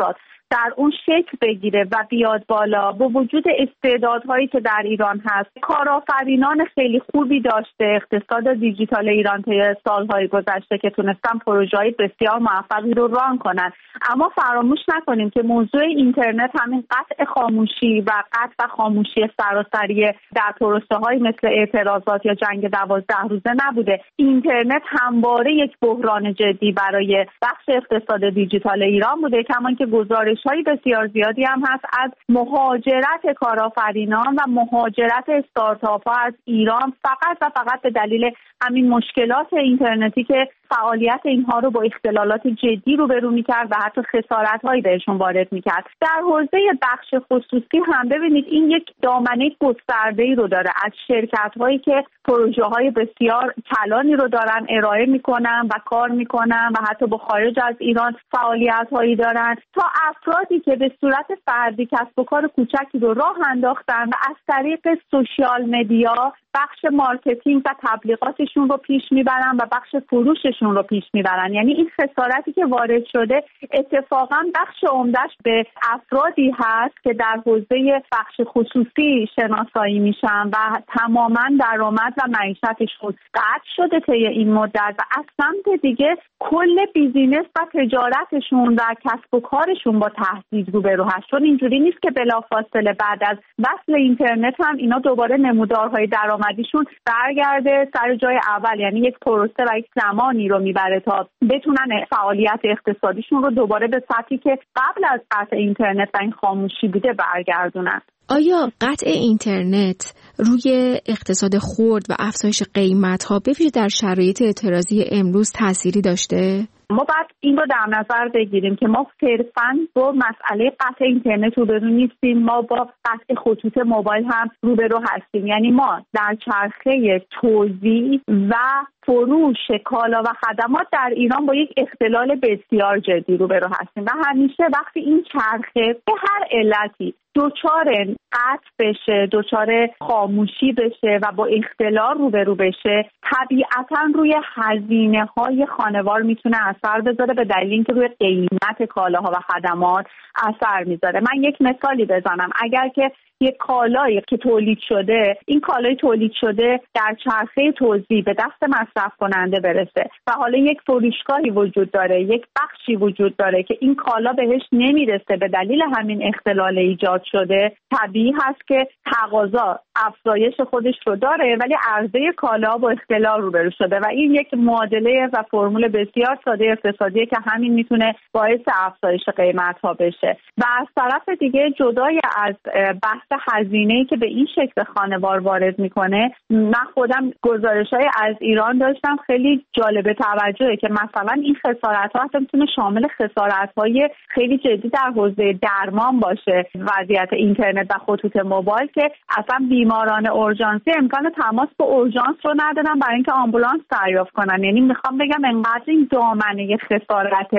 در اون شکل بگیره و بیاد بالا، با وجود استعدادهایی که در ایران هست، کارآفرینان خیلی خوبی داشته اقتصاد دیجیتال ایران طی سالهای گذشته که تونستن پروژه‌های بسیار موفقی رو ران کنن. اما فراموش نکنیم که موضوع اینترنت همین قطع خاموشی و قطع خاموشی سراسری در پروسه‌های مثل اعتراضات یا جنگ 12 روزه نبوده. اینترنت همواره یک بحران جدی برای بخش اقتصاد دیجیتال ایران بوده، کما که گزارش‌های بسیار زیادی هم هست از مهاجرت کارآفرینان و مهاجرت استارتاپ‌ها از ایران فقط به دلیل همین مشکلات اینترنتی که فعالیت اینها رو با اختلالات جدی روبرو می‌کرد و حتی خسارت‌هایی بهشون وارد می‌کرد. در حوزه بخش خصوصی هم ببینید این یک دامنه گسترده‌ای رو داره از شرکت‌هایی که پروژه‌های بسیار کلانی رو دارن ارائه می‌کنن و کار می‌کنن و حتی با خارج از ایران فعالیت‌هایی دارن، تا افرادی که به صورت فردی کسب و کار کوچکی رو راه انداختن و از طریق سوشیال مدیا بخش مارکتینگ و تبلیغاتشون رو پیش میبرن و بخش فروششون رو پیش میبرن. یعنی این خسارتی که وارد شده اتفاقا بخش عمده‌اش به افرادی هست که در حوزه بخش خصوصی شناسایی میشن و تماما درآمد و معیشتشون قطع شده طی این مدت و از سمت دیگه کل بیزینس و تجارتشون و کسب و کارشون با تهدید روبرو هست، چون اینجوری نیست که بلافاصله بعد از وصل اینترنت هم اینا دوباره نمودارهای درآمدیشون برگرده سر جای اول. یعنی یک پروسه و یک زمانی رو میبره تا بتونن فعالیت اقتصادیشون رو دوباره به سطحی که قبل از قطع اینترنت و این خاموشی بوده برگردونن. آیا قطع اینترنت روی اقتصاد خرد و افزایش قیمت‌ها به ویژه در شرایط اعتراضی امروز تأثیری داشته؟ ما باید این رو در نظر بگیریم که ما صرفاً با مسئله قطع اینترنت روبرو نیستیم، ما با قطع خطوط موبایل هم روبرو هستیم. یعنی ما در چرخه توزیع و فروش کالا و خدمات در ایران با یک اختلال بسیار جدی روبرو هستیم و همیشه وقتی این چرخه به هر علتی دوچار قطع بشه، دوچار خاموشی بشه و با اختلال روبرو بشه، طبیعتاً روی هزینه‌های خانوار میتونه اثر بذاره به دلیل اینکه روی قیمت کالاها و خدمات اثر میذاره. من یک مثالی بزنم. اگر که یک کالایی که تولید شده، این کالای تولید شده در چرخه توزیع به دست مصرف کننده برسه و حالا یک فروشگاهی وجود داره، یک بخشی وجود داره که این کالا بهش نمیرسه به دلیل همین اختلال ایجاد شده، طبیعی هست که تقاضا افزایش خودش رو داره ولی عرضه کالا با اختلال روبرو شده و این یک معادله و فرمول بسیار ساده اقتصادیه که همین میتونه باعث افزایش قیمت‌ها بشه. و از طرف دیگه جدای از بحث هزینه‌ای که به این شکل خانوار وارد میکنه، من خودم گزارش‌های از ایران داشتم خیلی جالب توجهه که مثلا این خسارت‌ها حتی میتونه شامل خسارت‌های خیلی جدی در حوزه درمان باشه. وضعیت اینترنت و خطوط موبایل که اصلا بیماران اورژانسی امکان تماس با اورژانس رو ندارن برای اینکه آمبولانس دریافت کنن. یعنی میخوام بگم انقدر این دامنه خسارت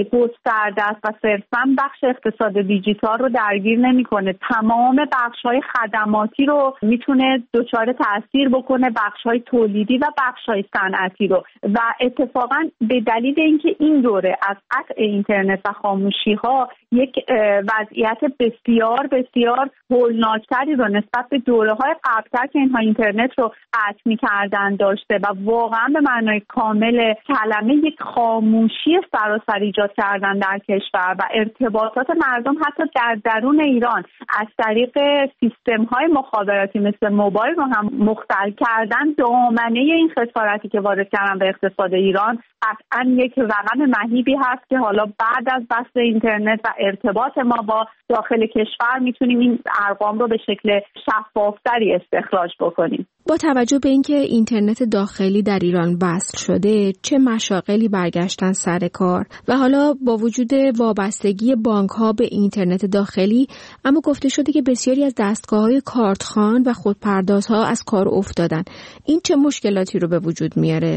گسترده است و صرفاً بخش اقتصاد دیجیتال رو درگیر نمیکنه، تمام بخش‌های خدماتی رو میتونه دچار تأثیر بکنه، بخش‌های تولیدی و بخش‌های صنعتی رو. و اتفاقاً به دلیل اینکه این دوره از قطع اینترنت و خاموشی‌ها یک وضعیت بسیار بسیار هولناکتری رو نسبت به دوره‌های قبل‌تر که اینها اینترنت رو قطع می‌کردن داشته و واقعاً به معنای کامل کلمه یک خاموشی سراسر ایجاد کردن در کشور و ارتباطات مردم حتی در درون ایران از طریق سیستم‌های مخابراتی مثل موبایل رو هم مختل کردن. دامنه این خسارتی که وارد کردن به اقتصاد ایران قطعاً یک رقم مهیبی هست که حالا بعد از بحث اینترنت و ارتباط ما با داخل کشور میتونیم این ارقام رو به شکل شفافتری استخراج بکنیم. با توجه به اینکه اینترنت داخلی در ایران وصل شده، چه مشاغلی برگشتن سر کار و حالا با وجود وابستگی بانک‌ها به اینترنت داخلی، اما گفته شده که بسیاری از دستگاه‌های کارتخوان و خودپردازها از کار افتادن. این چه مشکلاتی رو به وجود میاره؟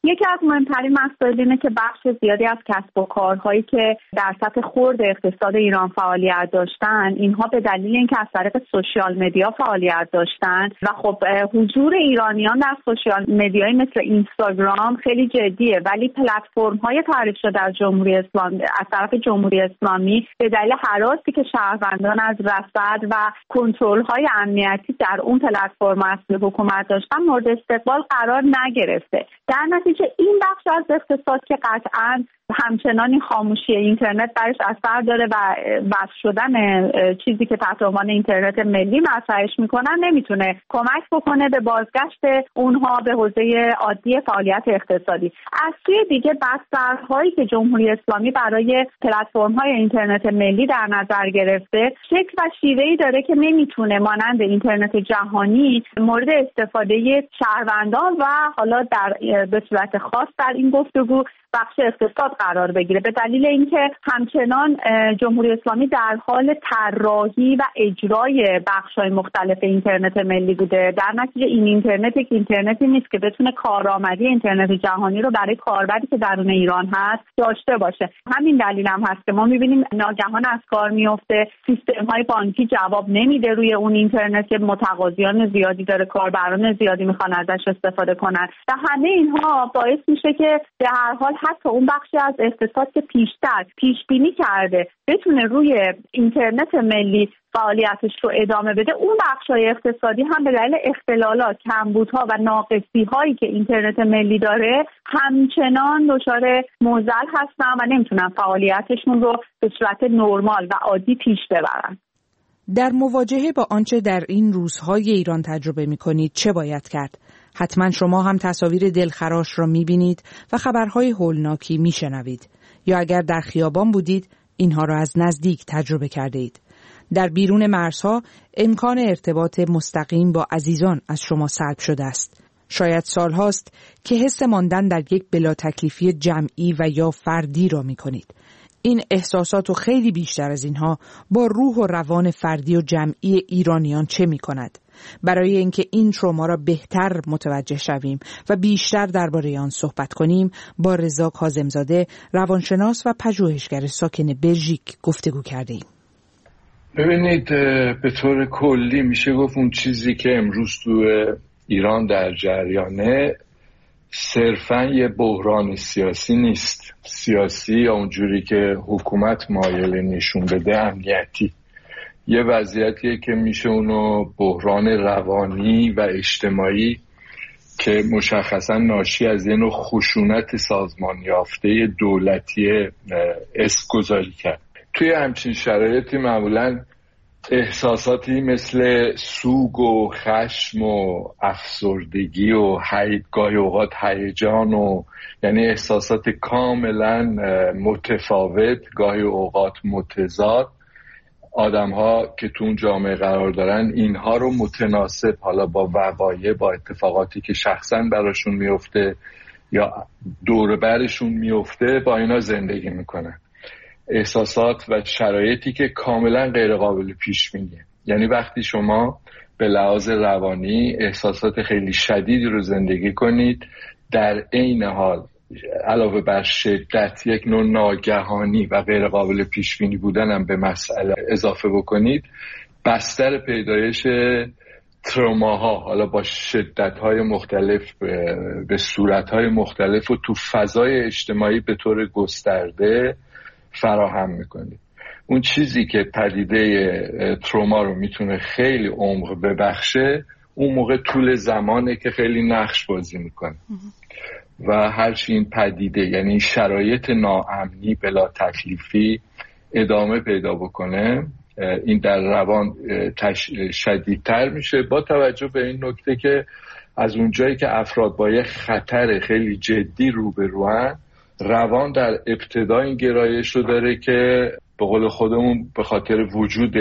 یکی از مهمترین مسائل اینه که بخش زیادی از کسب و کارهایی که در سطح خرد اقتصاد ایران فعالیت داشتن، اینها به دلیل اینکه از طریق سوشیال مدیا فعالیت داشتن و خب حضور ایرانیان در سوشیال مدیای مثل اینستاگرام خیلی جدیه، ولی پلتفرم‌های تعریف شده از جمهوری اسلامی از طرف جمهوری اسلامی به دلیل هراسی که شهروندان از رصد و کنترل‌های امنیتی در اون پلتفرم اصلی حکومت داشتن مورد استقبال قرار نگرفته. در نتیجه این بخش از اقتصاد که قطعاً همچنان این خاموشی اینترنت برش اثر داره و وصل شدن چیزی که تحت عنوان اینترنت ملی مطرحش میکنن نمیتونه کمک بکنه به بازگشت اونها به حوزه عادی فعالیت اقتصادی. از سوی دیگه بسترهایی که جمهوری اسلامی برای پلتفرم‌های اینترنت ملی در نظر گرفته شکل و شیوهی داره که نمیتونه مانند اینترنت جهانی مورد استفاده شهروندان و حالا به صورت خاص در این گفتگو بخش اقتصاد قرار بگیره، به دلیل اینکه همچنان جمهوری اسلامی در حال طراحی و اجرای بخش‌های مختلف اینترنت ملی بوده. در نتیجه این اینترنتی نیست که بتونه کارآمدی اینترنت جهانی رو برای کاربری که درون ایران هست داشته باشه. همین دلیل هم هست که ما می‌بینیم ناگهان از کار میفته، سیستم‌های بانکی جواب نمیده روی اون اینترنت که متقاضیان زیادی داره، کاربران زیادی میخوان ازش استفاده کنن و همه اینها باعث میشه که به هر حال حتی اون بخشی از اقتصاد که پیش بینی کرده بتونه روی اینترنت ملی فعالیتش رو ادامه بده، اون بخش‌های اقتصادی هم به دلیل اختلالات، کمبودها و ناقصی‌هایی که اینترنت ملی داره همچنان دچار معضل هستن و نمیتونن فعالیتشون رو به صورت نرمال و عادی پیش ببرن. در مواجهه با آنچه در این روزهای ایران تجربه می‌کنید چه باید کرد؟ حتما شما هم تصاویر دلخراش را می‌بینید و خبرهای هولناکی می‌شنوید، یا اگر در خیابان بودید اینها را از نزدیک تجربه کرده اید. در بیرون مرزها امکان ارتباط مستقیم با عزیزان از شما سلب شده است. شاید سالهاست که حس ماندن در یک بلا تکلیفی جمعی و یا فردی را می‌کنید. این احساسات و خیلی بیشتر از اینها با روح و روان فردی و جمعی ایرانیان چه می‌کند؟ برای اینکه این تروما را بهتر متوجه شویم و بیشتر درباره آن صحبت کنیم با رضا کاظمزاده، روانشناس و پژوهشگر ساکن بلژیک گفتگو کردیم. ببینید، به طور کلی میشه گفت اون چیزی که امروز تو ایران در جریانه صرفاً یه بحران سیاسی نیست. سیاسی یا اونجوری که حکومت مایل نشون بده امنیتی. یه وضعیتیه که میشه اونو بحران روانی و اجتماعی که مشخصا ناشی از یه نوع خشونت سازمان یافته دولتی اسمگذاری کرد. توی همچین شرایطی معمولا احساساتی مثل سوگ و خشم و افسردگی و گاهی اوقات هیجان و یعنی احساسات کاملا متفاوت، گاهی اوقات متضاد، آدم‌ها که تو اون جامعه قرار دارن اینها رو متناسب حالا با وقایع، با اتفاقاتی که شخصا براشون میفته یا دور برشون میفته با اینا زندگی میکنن. احساسات و شرایطی که کاملا غیر قابل پیش بینیه. یعنی وقتی شما به لحاظ روانی احساسات خیلی شدیدی رو زندگی کنید، در عین حال علاوه بر شدت یک نوع ناگهانی و غیر قابل پیش بینی بودن هم به مسئله اضافه بکنید، بستر پیدایش تروماها حالا با شدت‌های مختلف به صورت‌های مختلف و تو فضای اجتماعی به طور گسترده فراهم میکنید. اون چیزی که پدیده تروما رو میتونه خیلی عمق ببخشه، اون موقع طول زمانه که خیلی نقش بازی میکنه و هرچی این پدیده یعنی شرایط ناامنی بلا تکلیفی ادامه پیدا بکنه، این در روان شدیدتر میشه، با توجه به این نکته که از اونجایی که افراد با یه خطر خیلی جدی روبروان، روان در ابتدا این گرایش رو داره که به قول خودمون به خاطر وجود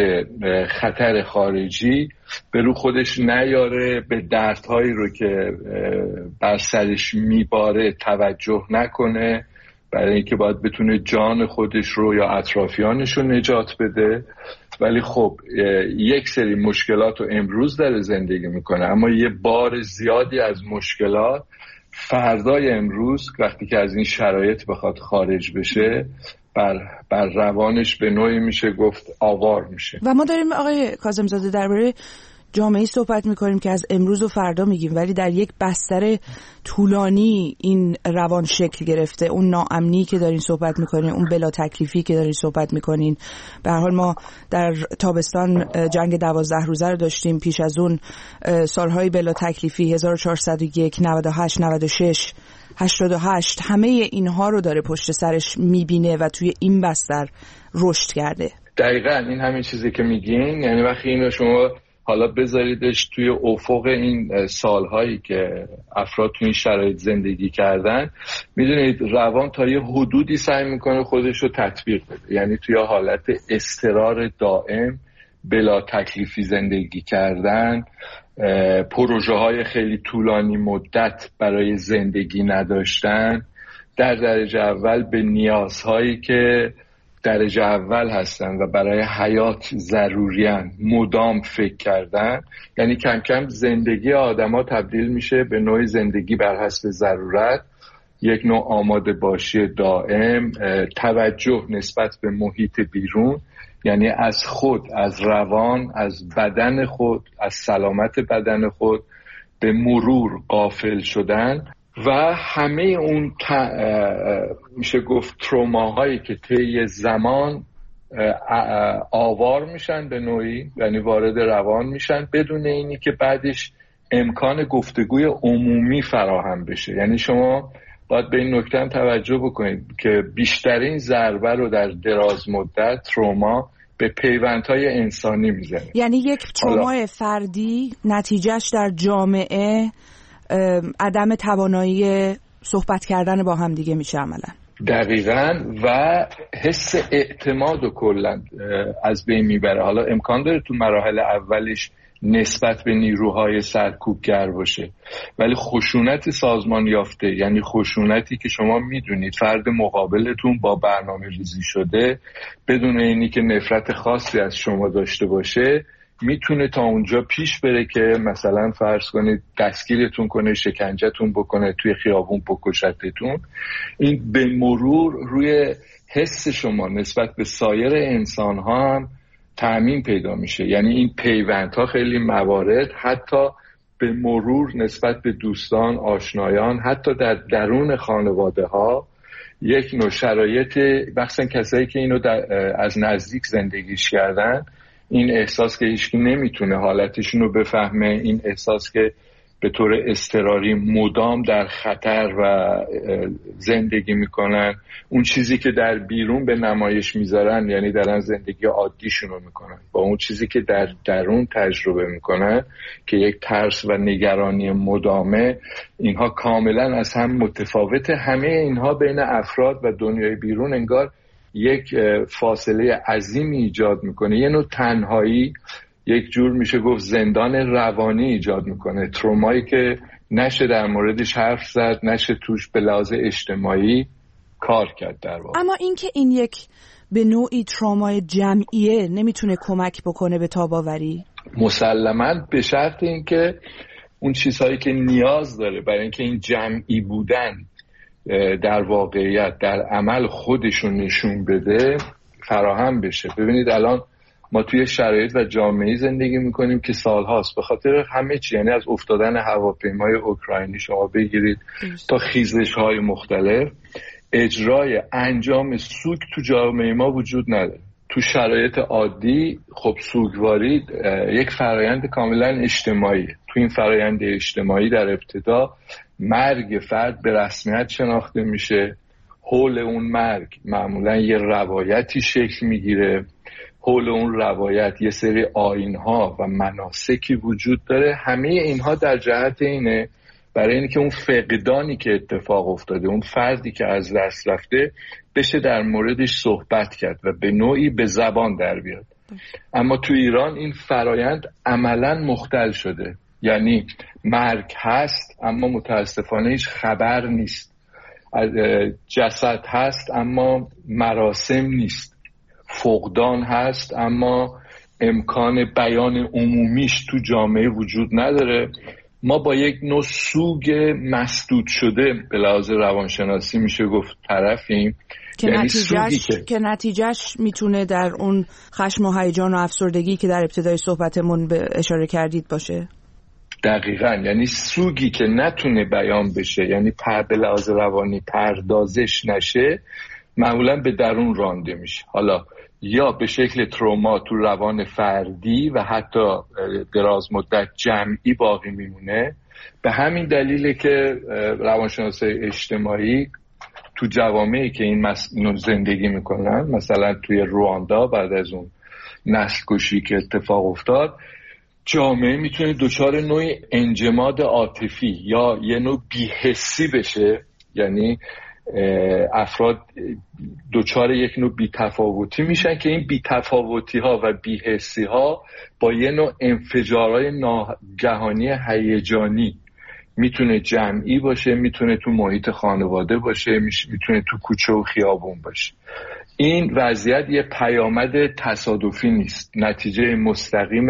خطر خارجی به رو خودش نیاره، به دردهایی رو که بر سرش میباره توجه نکنه، برای اینکه باید بتونه جان خودش رو یا اطرافیانش رو نجات بده. ولی خب یک سری مشکلات رو امروز داره زندگی میکنه، اما یه بار زیادی از مشکلات فردای امروز وقتی که از این شرایط بخواد خارج بشه بر روانش به نوعی میشه گفت آوار میشه. و ما داریم آقای کاظم‌زاده درباره جامعه‌ای صحبت میکنیم که از امروز و فردا میگیم، ولی در یک بستر طولانی این روان شکل گرفته. اون ناامنی که دارین صحبت میکنین، اون بلا تکلیفی که دارین صحبت میکنین، به هر حال ما در تابستان جنگ 12 روزه رو داشتیم، پیش از اون سالهای بلا تکلیفی 1401 98 96 88، همه اینها رو داره پشت سرش میبینه و توی این بستر رشد کرده. دقیقاً این همین چیزی که میگین، یعنی وقتی اینو شما حالا بذاریدش توی افق این سالهایی که افراد توی این شرایط زندگی کردن، میدونید روان تا یه حدودی سعی میکنه خودش رو تطبیق بده، یعنی توی حالت اضطرار دائم، بلا تکلیفی زندگی کردن، پروژه های خیلی طولانی مدت برای زندگی نداشتن، در درجه اول به نیازهایی که درجه اول هستن و برای حیات ضروریان مدام فکر کردن. یعنی کم کم زندگی آدما تبدیل میشه به نوع زندگی بر حسب ضرورت، یک نوع آماده باشی دائم، توجه نسبت به محیط بیرون، یعنی از خود، از روان، از بدن خود، از سلامت بدن خود به مرور غافل شدن و همه اون میشه گفت تروماهایی که طی زمان آوار میشن به نوعی، یعنی وارد روان میشن بدون اینی که بعدش امکان گفتگوی عمومی فراهم بشه. یعنی شما باید به این نکته هم توجه بکنید که بیشترین ضربه رو در دراز مدت تروما به پیوندهای انسانی میزنه. یعنی یک ترومای فردی نتیجهش در جامعه عدم توانایی صحبت کردن با هم دیگه میشه عملا. دقیقاً، و حس اعتماد و کلا از بین میبره. حالا امکان داره تو مراحل اولش نسبت به نیروهای سرکوبگر باشه، ولی خشونت سازمان یافته، یعنی خشونتی که شما میدونید فرد مقابلتون با برنامه ریزی شده بدون اینی که نفرت خاصی از شما داشته باشه، میتونه تا اونجا پیش بره که مثلا فرض کنید دستگیرتون کنه، شکنجهتون بکنه، توی خیابون بکشتتون. این به مرور روی حس شما نسبت به سایر انسان ها هم تأمین پیدا میشه. یعنی این پیوندها خیلی موارد حتی به مرور نسبت به دوستان، آشنایان، حتی در درون خانواده ها یک نوع شرایط، بخصوصا کسایی که اینو از نزدیک زندگیش کردن، این احساس که هیچکی نمیتونه حالتشون رو بفهمه، این احساس که به طور اضطراری مدام در خطر و زندگی میکنن، اون چیزی که در بیرون به نمایش میذارن، یعنی دارن زندگی عادیشون رو میکنن، با اون چیزی که در درون تجربه میکنن که یک ترس و نگرانی مدامه، اینها کاملا از هم متفاوته. همه اینها بین افراد و دنیای بیرون انگار یک فاصله عظیمی ایجاد میکنه، یه نوع تنهایی، یک جور میشه گفت زندان روانی ایجاد میکنه. ترومایی که نشه در موردش حرف زد، نشه توش به لحاظ اجتماعی کار کرد در واقع. اما این که این یک به نوعی ترومای جمعیه نمیتونه کمک بکنه به تاب‌آوری؟ مسلماً، به شرط اینکه اون چیزهایی که نیاز داره برای اینکه این جمعی بودن در واقعیت در عمل خودشون نشون بده فراهم بشه. ببینید الان ما توی شرایط و جامعه‌ای زندگی میکنیم که سالهاست به خاطر همه چی، یعنی از افتادن هواپیمای اوکراینی شما بگیرید تا خیزش‌های مختلف، اجرای انجام سوگ تو جامعه ما وجود نداره. تو شرایط عادی خب سوگواری یک فرایند کاملا اجتماعی. تو این فرایند اجتماعی در ابتدا مرگ فرد به رسمیت شناخته میشه، حول اون مرگ معمولا یه روایتی شکل میگیره، حول اون روایت یه سری آیین‌ها و مناسکی وجود داره. همه اینها در جهت اینه برای اینکه اون فقدانی که اتفاق افتاده، اون فردی که از دست رفته، بشه در موردش صحبت کرد و به نوعی به زبان در بیاد. اما تو ایران این فرایند عملاً مختل شده، یعنی مرگ هست اما متاسفانه هیچ خبر نیست، جسد هست اما مراسم نیست، فقدان هست اما امکان بیان عمومیش تو جامعه وجود نداره ما با یک نوع سوگ مسدود شده به لحاظ روانشناسی میشه گفت طرفیم که نتیجهش میتونه در اون خشم و هیجان و افسردگی که در ابتدای صحبتمون به اشاره کردید باشه. دقیقاً، یعنی سوگی که نتونه بیان بشه، یعنی به لحاظ روانی پردازش نشه، معمولاً به درون رانده میشه. حالا یا به شکل تروما تو روان فردی و حتی دراز مدت جمعی باقی میمونه. به همین دلیله که روانشناسای اجتماعی تو جوامعی که این زندگی میکنن، مثلا توی رواندا بعد از اون نسل کشی که اتفاق افتاد، جامعه میتونه دچار نوعی انجماد عاطفی یا یه نوع بی‌حسی بشه، یعنی افراد دچار یک نوع بی‌تفاوتی میشن که این بی‌تفاوتی ها و بی‌حسی ها با یه نوع انفجارهای ناگهانی هیجانی، میتونه جمعی باشه، میتونه تو محیط خانواده باشه، میتونه تو کوچه و خیابون باشه. این وضعیت یه پیامد تصادفی نیست، نتیجه مستقیم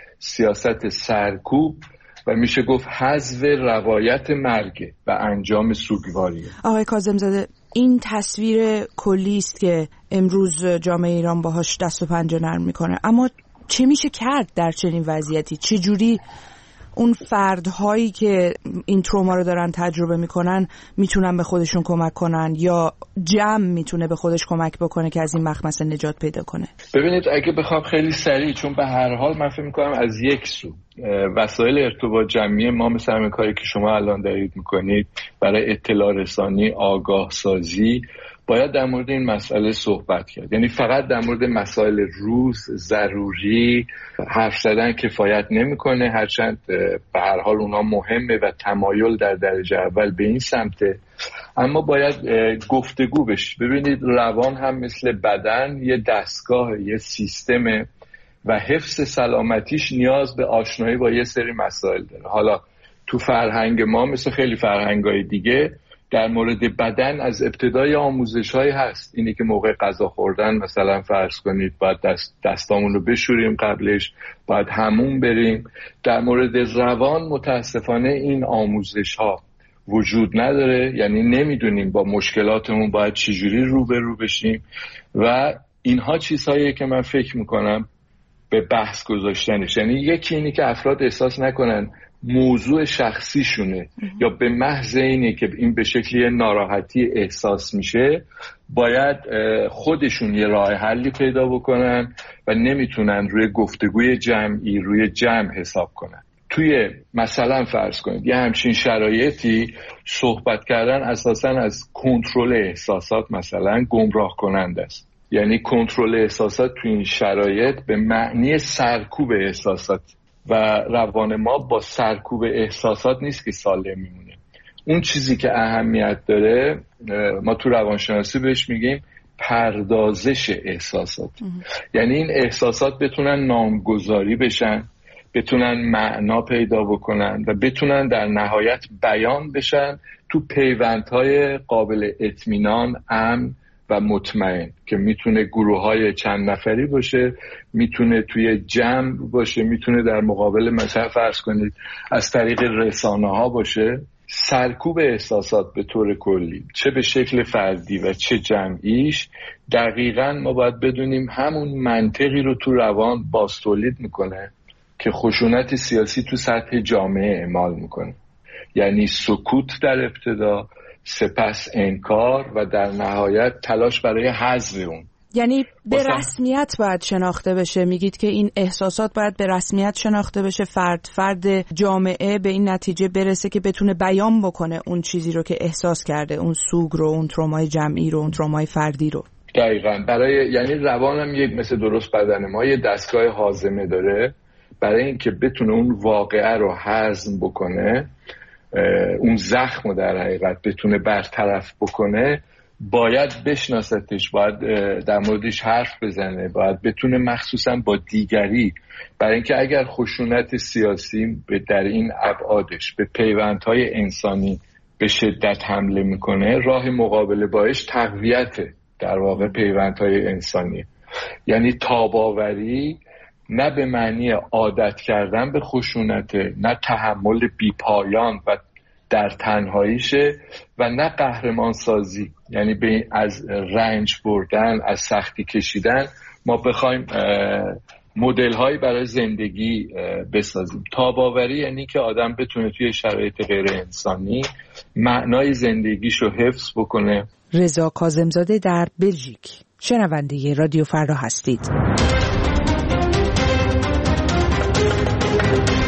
سیاست سرکوب و میشه گفت حذف روایت مرگ و انجام سوگواریه. آقای کاظم‌زاده، این تصویر کلی است که امروز جامعه ایران باهاش دست و پنجه نرم میکنه، اما چه میشه کرد در چنین وضعیتی؟ چه جوری اون فردهایی که این تروما رو دارن تجربه میکنن میتونن به خودشون کمک کنن، یا جمع میتونه به خودش کمک بکنه که از این مخمسه نجات پیدا کنه؟ ببینید، اگه بخوام خیلی سریع، چون به هر حال من فکر میکنم از یک سو وسایل ارتباط جمعی ما مثل همین کاری که شما الان دارید میکنید برای اطلاع رسانی، آگاه سازی، باید در مورد این مسئله صحبت کرد. یعنی فقط در مورد مسائل روز ضروری حرف زدن کفایت نمیکنه، هرچند به هر حال اونا مهمه و تمایل در درجه اول به این سمته، اما باید گفتگو بشه. ببینید، روان هم مثل بدن یه دستگاه، یه سیستمه و حفظ سلامتیش نیاز به آشنایی با یه سری مسائل داره. حالا تو فرهنگ ما مثل خیلی فرهنگای دیگه در مورد بدن از ابتدای آموزش‌هایی هست، اینی که موقع غذا خوردن مثلا فرض کنید باید دستامون رو بشوریم، قبلش باید حموم بریم. در مورد روان متاسفانه این آموزش‌ها وجود نداره، یعنی نمیدونیم با مشکلاتمون باید چجوری روبرو بشیم و اینها چیزهایی که من فکر میکنم به بحث گذاشتنش. یعنی یکی اینی که افراد احساس نکنن موضوع شخصیشونه یا به محض اینی که این به شکلی ناراحتی احساس میشه باید خودشون یه راه حلی پیدا بکنن و نمیتونن روی گفتگوی جمعی، روی جمع حساب کنن. توی مثلا فرض کنید یه همچین شرایطی صحبت کردن اساساً از کنترل احساسات مثلا گمراه کننده است. یعنی کنترل احساسات توی این شرایط به معنی سرکوب احساسات و روان ما با سرکوب احساسات نیست که سالم میمونه. اون چیزی که اهمیت داره ما تو روانشناسی بهش میگیم پردازش احساسات. یعنی این احساسات بتونن نامگذاری بشن، بتونن معنا پیدا بکنن و بتونن در نهایت بیان بشن تو پیوندهای قابل اطمینان، امن و مطمئن که میتونه گروه‌های چند نفری باشه، میتونه توی جمع باشه، میتونه در مقابل مثلا فرض کنید از طریق رسانه‌ها باشه. سرکوب احساسات به طور کلی چه به شکل فردی و چه جمعیش، دقیقاً ما باید بدونیم همون منطقی رو تو روان باستولید میکنه که خشونت سیاسی تو سطح جامعه اعمال میکنه. یعنی سکوت در ابتدا، سپس انکار و در نهایت تلاش برای حذف اون. یعنی به رسمیت باید شناخته بشه. میگید که این احساسات باید به رسمیت شناخته بشه، فرد جامعه به این نتیجه برسه که بتونه بیان بکنه اون چیزی رو که احساس کرده، اون سوگ رو، اون ترومای جمعی رو، اون ترومای فردی رو. دقیقاً. یعنی روانم یک مثل درست بدن ما یه دستگاه هاضمه داره برای اینکه بتونه اون واقعه رو هضم بکنه، اون زخم رو در حقیقت بتونه برطرف بکنه، باید بشناستش، باید در موردش حرف بزنه، باید بتونه مخصوصا با دیگری، برای اینکه اگر خشونت سیاسی در این ابعادش به پیوندهای انسانی به شدت حمله میکنه، راه مقابله باش تقویت در واقع پیوندهای انسانی، یعنی تاباوری، نه به معنی عادت کردن به خشونت، نه تحمل بیپایان و در تنهاییشه و نه قهرمان سازی، یعنی به از رنج بردن، از سختی کشیدن ما بخوایم مدل هایی برای زندگی بسازیم. تاباوری یعنی که آدم بتونه توی شرایط غیر انسانی معنای زندگیشو حفظ بکنه. رضا کاظمزاده در بلژیک، شنونده رادیو فردا هستید.